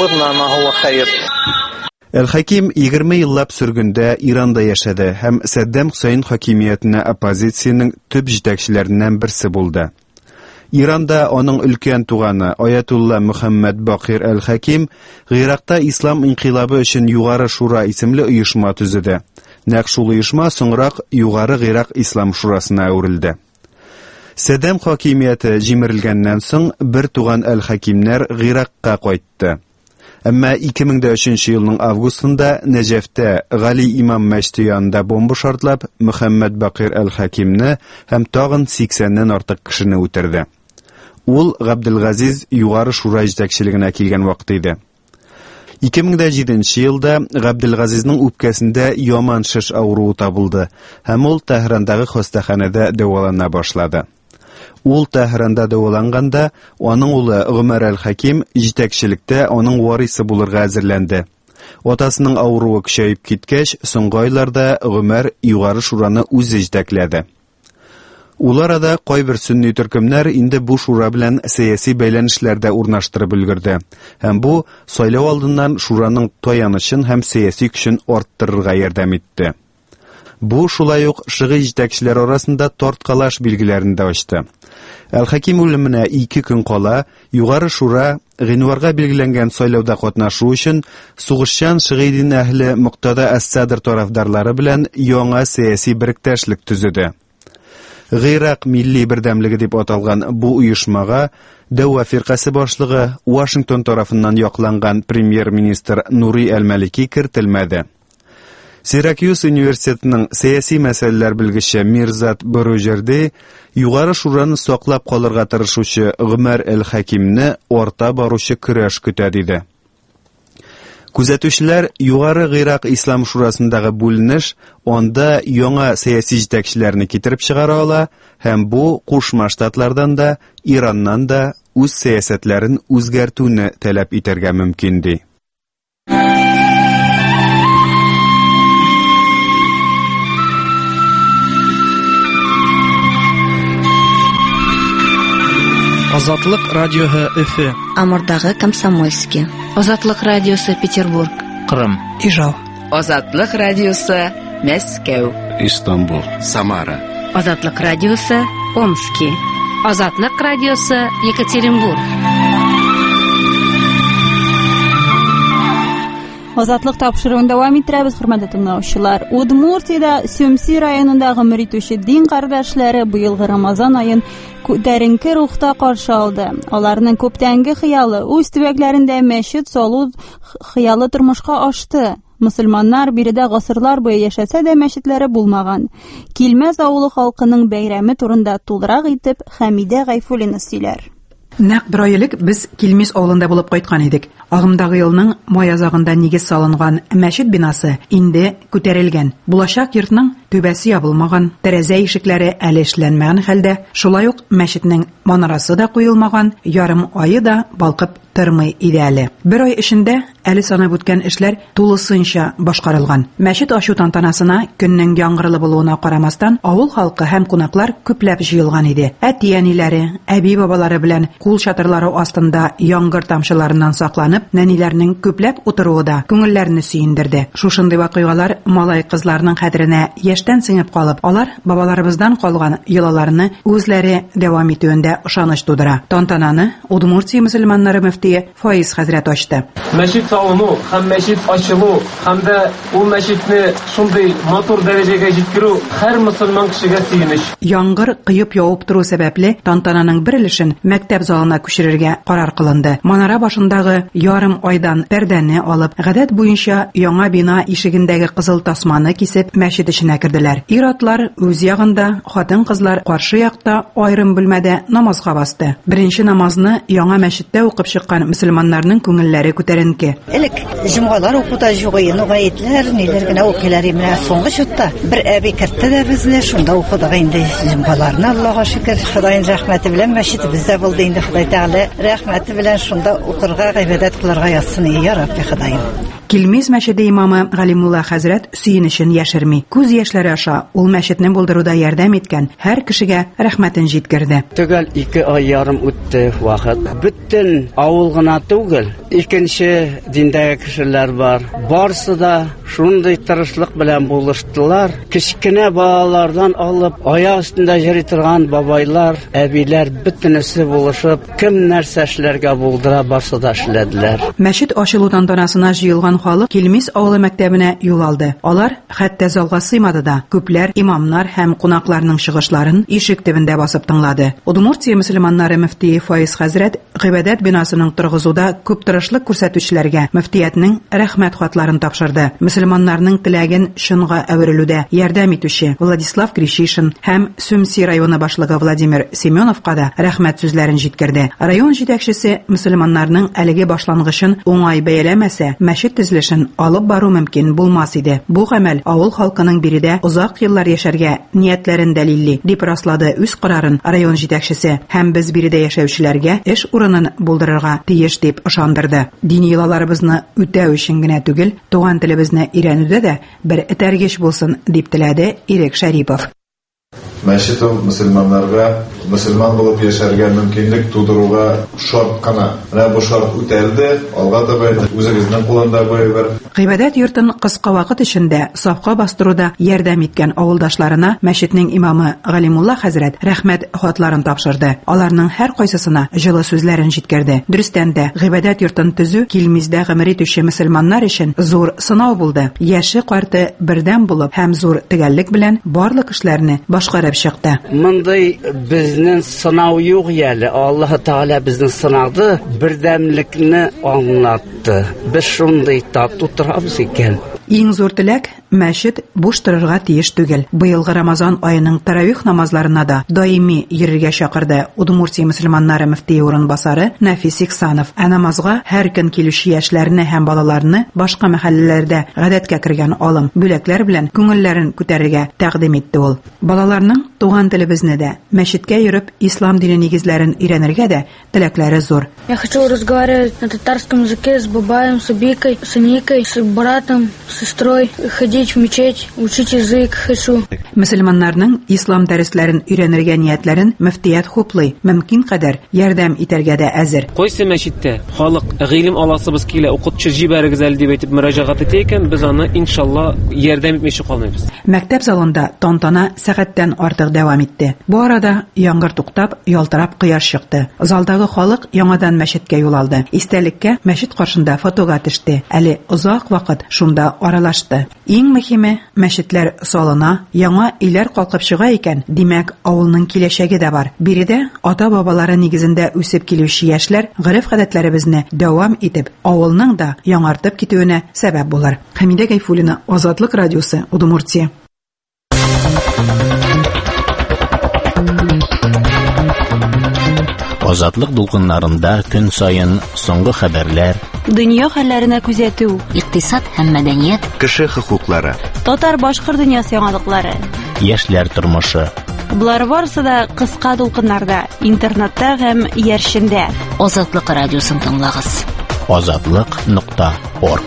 Әл-Хаким 20 еллап сөргендә Иранда яшәде һәм Саддам Хусейн хакимиятенә оппозициянең төп җитәкчеләреннән берсе булды. Иранда аның өлкән туганы Аятулла Мөхәммәд Бакир Әл-Хаким Гыйракта ислам инкыйлабы өчен Югары шура исемле оешма төзеде. Нәкъ шул оешма соңрак Югары Гыйрак Ислам шурасына әверелде. Саддам хакимияте җимерелгәннән соң бер туган Әл-Хакимнәр Гыйракка кайтты. Әмма 2003 елның августында Нәҗәфтә Гали имам мәчете янында бомба шартлап Мөхәммәд Бакир әл-Хакимне һәм тагын 80-нән артык кешене үтерде. Ул Габделгазиз югары шура җитәкчелегенә килгән вакыт иде. 2007 елда Габделгазизның үпкәсендә яман шеш авыруы табылды һәм ул Тәһрандагы хастаханәдә дәвалана башлады. Ул Тәһранда дәваланганда, аның улы Гомәр әл-Хаким җитәкчелектә аның варисы булырга әзерләнде. Атасының авыруы көчәеп киткәч, соңгы айларда Гомәр югары шураны үзе җитәкләде. Ул арада кайбер сөнни төркемнәр инде бу шура белән сәяси бәйләнешләрдә урнаштырып өлгерде. Һәм бу сайлау алдыннан шураның таянычын һәм сәяси көчен арттырырга ярдәм итте. Бу шулай ук шыгый җитәкчеләр арасында тарткалаш билгеләрен дә ачты. Әл-Хаким үлеменә 2 көн кала, югары шура гыйнварга билгеләнгән сайлауда катнашу өчен сугышчан шыгый дин әһле Муктада әс-Садр тарафдарлары белән яңа сәяси беректәшлек төзеде. Гыйрак милли бердәмлеге дип аталган бу оешмага Дәва фиркасы башлыгы Вашингтон тарафыннан якланган премьер-министр Нури әл-Малики кертелмәде. Сиракьюс университетының сәяси мәсьәләләр белгече Мирзат Боружерди югары шураны саклап калырга тырышучы Гомәр әл-Хакимне орта баручы көрәш көтә диде. Күзәтүчеләр югары Гыйрак Ислам шурасындагы бүленеш анда яңа сәяси җитәкчеләрне китереп чыгара ала һәм бу Кушма Штатлардан да, Ираннан да үз сәясәтләрен үзгәртүне таләп итәргә мөмкин ди. Азатлык радиоһы Өфе. Амурдагы Комсомольский. Азатлык радиосы Петербург. Кырым. Ижау. Азатлык радиосы Мәскәү. Истанбул. Самара. Азатлык радиосы Омский. Азатлык радиосы Екатеринбург. Азатлык тапшыруын дәвам иттерәбез, хөрмәтле тыңлаучылар. Удмуртиядә Сөмси районында гомер итүче дин кардәшләре быелгы Рамазан аен күтәренке рухта каршы алды. Аларның күптәнге хыялы үз төбәкләрендә мәчет салу хыялы тормышка ашты. Мөселманнар биредә гасырлар буе яшәсә дә мәчетләре булмаган. Килмәс авылы халкының бәйрәме турында тулырак итеп Хәмидә Гайфуллина сөйләр. Нәкъ бер ай элек без Килмис авылында булып кайткан идек. Агымдагы елның май азагында нигез салынган мәчет бинасы инде күтәрелгән. Булачак йортның түбәсе ябылмаган, тәрәзә ишекләре әле эшләнмәгән хәлдә, шулай ук мәчетнең манарасы да куелмаган, ярым айы да балкып тормый иде әле. Бер ай эчендә әле санап үткән эшләр тулысынча башкарылган. Мәчет ачу тантанасына көннең яңгырлы булуына карамастан, авыл халкы һәм кунаклар күпләп җыелган иде. Әти-әниләре, әби-бабалары белән кул чатырлары астында яңгыр тамчыларыннан сакланып, нәниләрнең күпләп утыруы да күңелләрне сөендерде. Шушындый вакыйгалар малай кызларның хәтеренә яшьтән сеңеп калып, алар бабаларыбыздан калган йолаларны үзләре дәвам итүендә ышаныч тудыра. Тантананы Удмуртия мөселманнары мөфтие Фаиз хәзрәт ачты. Мәчет салыну һәм мәчет ачылу һәм дә ул мәчетне шундый матур дәрәҗәгә җиткерү һәр мөселман кешегә сөенеч. Яңгыр кыйып явып туру сәбәпле тантананың бер өлешен мәктәп залына күчерергә карар кылынды. Манара башындагы ярым айдан пәрдәне алып, гадәт буенча яңа бина ишегендәге кызыл тасманы кисеп мәчет эченә керделәр. Ир-атлар үз ягында, хатын-кызлар каршы якта аерым бүлмәдә намазга басты. Беренче намазны яңа мәчеттә укып чыккан мөселманнарның күңелләре күтәренке. Элек җомгалар укуда җугыйны гаетләр, ниләр генә укыйлар менә соңгы чутта. Бер әби кертте дә безне шунда укыдык инде җомгаларны. Аллаһка шөкер, Худайның рәхмәте белән мәчетебездә булды инде. Худай Тәгалә рәхмәте белән шунда укырга, гыйбадәт кылырга язсын, я Рабби Худайым. Килмис мәчете имамы Галимулла хәзрәт сөенечен яшерми. Күз яшьләре аша ул мәчетне булдыруда ярдәм иткән һәр кешегә рәхмәтен җиткерде. Төгәл 2 ай ярым үтте вакыт. Бөтен авыл гына түгел, икенче диндәге кешеләр бар. Барсы да шундый тырышлык белән булыштылар. Кичкенә балалардан алып, аяк өстендә йөри торган бабайлар, әбиләр бөтенесе булышып, кем нәрсә эшләргә булдыра барсы да эшләделәр. Мәчет ачылу тантанасына җыелган халык Килмис авылы мәктәбенә юл алды. Алар хәтта залга сыймады да. Күпләр имамнар һәм кунакларның чыгышларын ишек төбендә басып тыңлады. Удмуртия мөселманнары мөфтие Файз хәзрәт гыйбадәт бинасының торгызуда күп тырышлык күрсәтүчеләргә мөфтиятның рәхмәт хатларын тапшырды. Мөселманнарның теләген чынга әверелүдә ярдәм итүче Владислав Кришишин һәм Сумси районы башлыгы Владимир Семеновка да рәхмәт сүзләрен җиткерде. Район җитәкчесе мөселманнарның әлеге башлангычын уңай бәяләмәсә, мәчет төзелешен алып бару мөмкин булмас иде. Бу гамәл авыл халкының биредә узак еллар яшәргә ниятләрен дәлилли, дип раслады үз карарын район җитәкчесе һәм без биредә яшәүчеләргә эш урынын булдырырга тиеш дип ышандырды. Дини йолаларыбызны үтәү өчен генә түгел, туган телебезне өйрәнүдә дә бер этәргеч булсын дип теләде Ирек Шәрипов. Мәчет мөселманнарга мөселман булып яшәргә мөмкинлек тудыруга шарт кына. Менә бу шарт үтәлде, алга таба үзебезнең кулында бер Гыйбадәт йортын кыска вакыт эчендә сафка бастыруда ярдәм иткән авылдашларына мәчетнең имамы Галимулла хәзрәт рәхмәт хатларын тапшырды. Аларның һәр кайсысына җылы сүзләрен җиткерде. Дөрестән дә гыйбадәт йортын төзү Килмиздә гомер итүче мөселманнар өчен зур сынау булды. Яше карты бердәм булып һәм зур төгәллек белән барлык эшләрне башкарып чыкты. Мондай безнең сынау юк әле. Аллаһ Таала безнең сынады, бердәмлекне аңлатты. Без шундый тату торабыз икән. Иң зур теләк мәчет буш торырга тиеш түгел. Быелгы Рамазан аеның таравих намазларына да даими йөрергә чакырды Удмуртия мөселманнары мөфтие урынбасары Нафис Ихсанов. Намазга һәр көн килүче яшьләрне һәм балаларны башка мәхәлләләрдә гадәткә кергән алым бүләкләр белән күңелләрен күтәрергә тәкъдим итте ул. Балаларның туган телебезне дә, мәчеткә йөреп ислам дине нигезләрен өйрәнергә дә теләкләре зур. Я хочу разговаривать на татарском языке с бабаем, с Бикой, с Никой, с братом, с сестрой, ходить в мечеть, учить язык хочу. Мөселманнарның ислам дәресләрен өйрәнергә ниятләрен мөфтият хуплый, мөмкин кадәр ярдәм итәргә дә әзер. Кайсы мәчеттә халык гыйлем аласыбыз килә, укытучы җибәрегез әле дип әйтеп мөрәҗәгать итә икән, без аны иншалла ярдәм итмичә калмыйбыз. Мәктәп залында тантана сәгатьтән артык дәвам итте. Бу арада яңгыр туктап, ялтырап кояш чыкты. Залдагы халык яңадан мәчеткә юл алды. Истәлеккә мәчет каршында фотога төште. Әле озак вакыт шунда аралашты. Иң мөһиме, мәчетләр салына, яңа өйләр калкып чыга икән, димәк, авылның киләчәге дә бар. Биредә ата-бабалары нигезендә үсеп килүче яшьләр гырыф-гадәтләребезне дәвам итеп, авылның да яңартып китүенә сәбәп булыр. Хәмидә Гайфуллина, Азатлык радиосы, Удмуртия. Азатлык дулкыннарында көн сайын соңгы хәбәрләр, дөнья хәлләренә күзәтү, икътисад һәм мәдәният, кеше хокуклары, татар-башкорт дөньясы яңалыклары, яшьләр тормышы. Булар барысы да кыска дулкыннарда, интернетта һәм яршендә. Азатлык радиосын тыңлагыз. Azatlyk.org.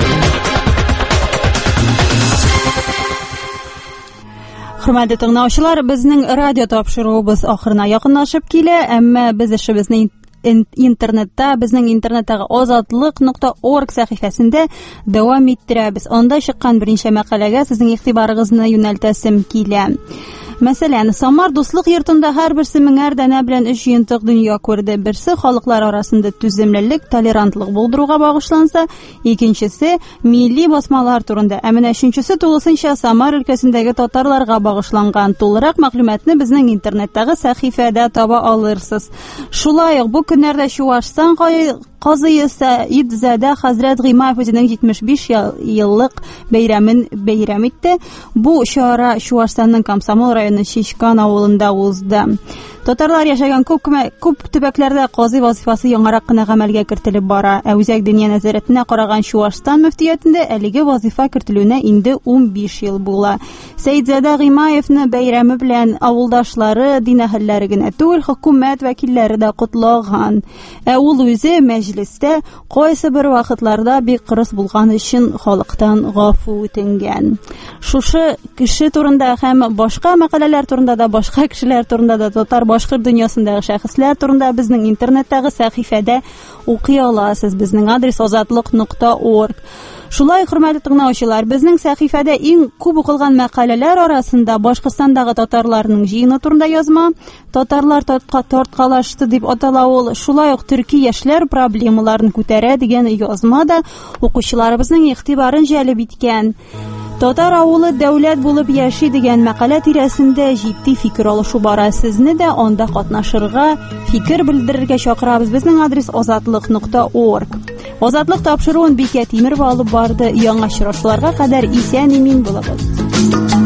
Хөрмәтле тыңлаучылар, безнең радио тапшыруыбыз ахырына якынлашып килә, әмма без эшебезне интернетта, безнең интернеттагы azatlyk.org сәхифәсендә дәвам иттерәбез. Анда чыккан берничә мәкаләгә сезнең игътибарыгызны юнәлтәсем килә. Мәсәлән, Самар дуслык йортында һәрберсе меңәр дәнә белән 3 йонтык дөнья күрде. Берсе халыклар арасында түземлелек, толерантлык булдыруга багышланса, икенчесе милли басмалар турында, ә менә өченчесе тулысынча Самар өлкәсендәге татарларга багышланган. Тулырак мәгълүматны безнең интернеттагы сәхифәдә таба алырсыз. Шулай ук бу көннәрдә Чувашстан казые Саид Зәдә хәзрәт Гыймаев үзенең 75 еллык бәйрәм итте. Бу чара Чувашстанның Комсомол районы Чичкан авылында узды. Татарлар яшәгән күп төбәкләрдә казый вазифасы яңарак кына гамәлгә кертелеп бара. Ә үзәк дөнья нәзарәтенә караган Чувашстан мөфтиятендә әлеге вазифа кертелүенә инде 15 ел була. Сәйдзәдә Гыймаевны бәйрәме белән авылдашлары, дин әһелләре генә түгел, хөкүмәт вәкилләре дә кутлаган. Ә ул үзе мәҗлестә кайсы бер вакытларда бик кырыс булган өчен халыктан гафу үтенгән. Шушы кеше турында һәм башка мәкаләләр турында да, башка кешеләр турында да, татар-башкорт дөньясындагы шәхесләр турында безнең интернеттагы сәхифәдә укый аласыз. Безнең адрес azatlyk.org. Шулай, хөрмәтле тыңлаучылар, безнең сәхифәдә иң күп укылган мәкаләләр арасында Башкортстандагы татарларның җыены турында язма, татарлар тарткалашты дип атала ул, шулай ук төрки яшьләр проблемаларын күтәрә дигән язма да укучыларыбызның игътибарын җәлеп иткән. Татар авылы дәүләт булып яши дигән мәкалә тирәсендә җитди фикер алышу бара. Сезне дә анда катнашырга, фикер белдерергә чакырабыз. Безнең адрес azatlык.org. Азатлык тапшыруын Бикә Тимерова алып барды. Яңа очрашуларга кадәр исән-имин булыгыз.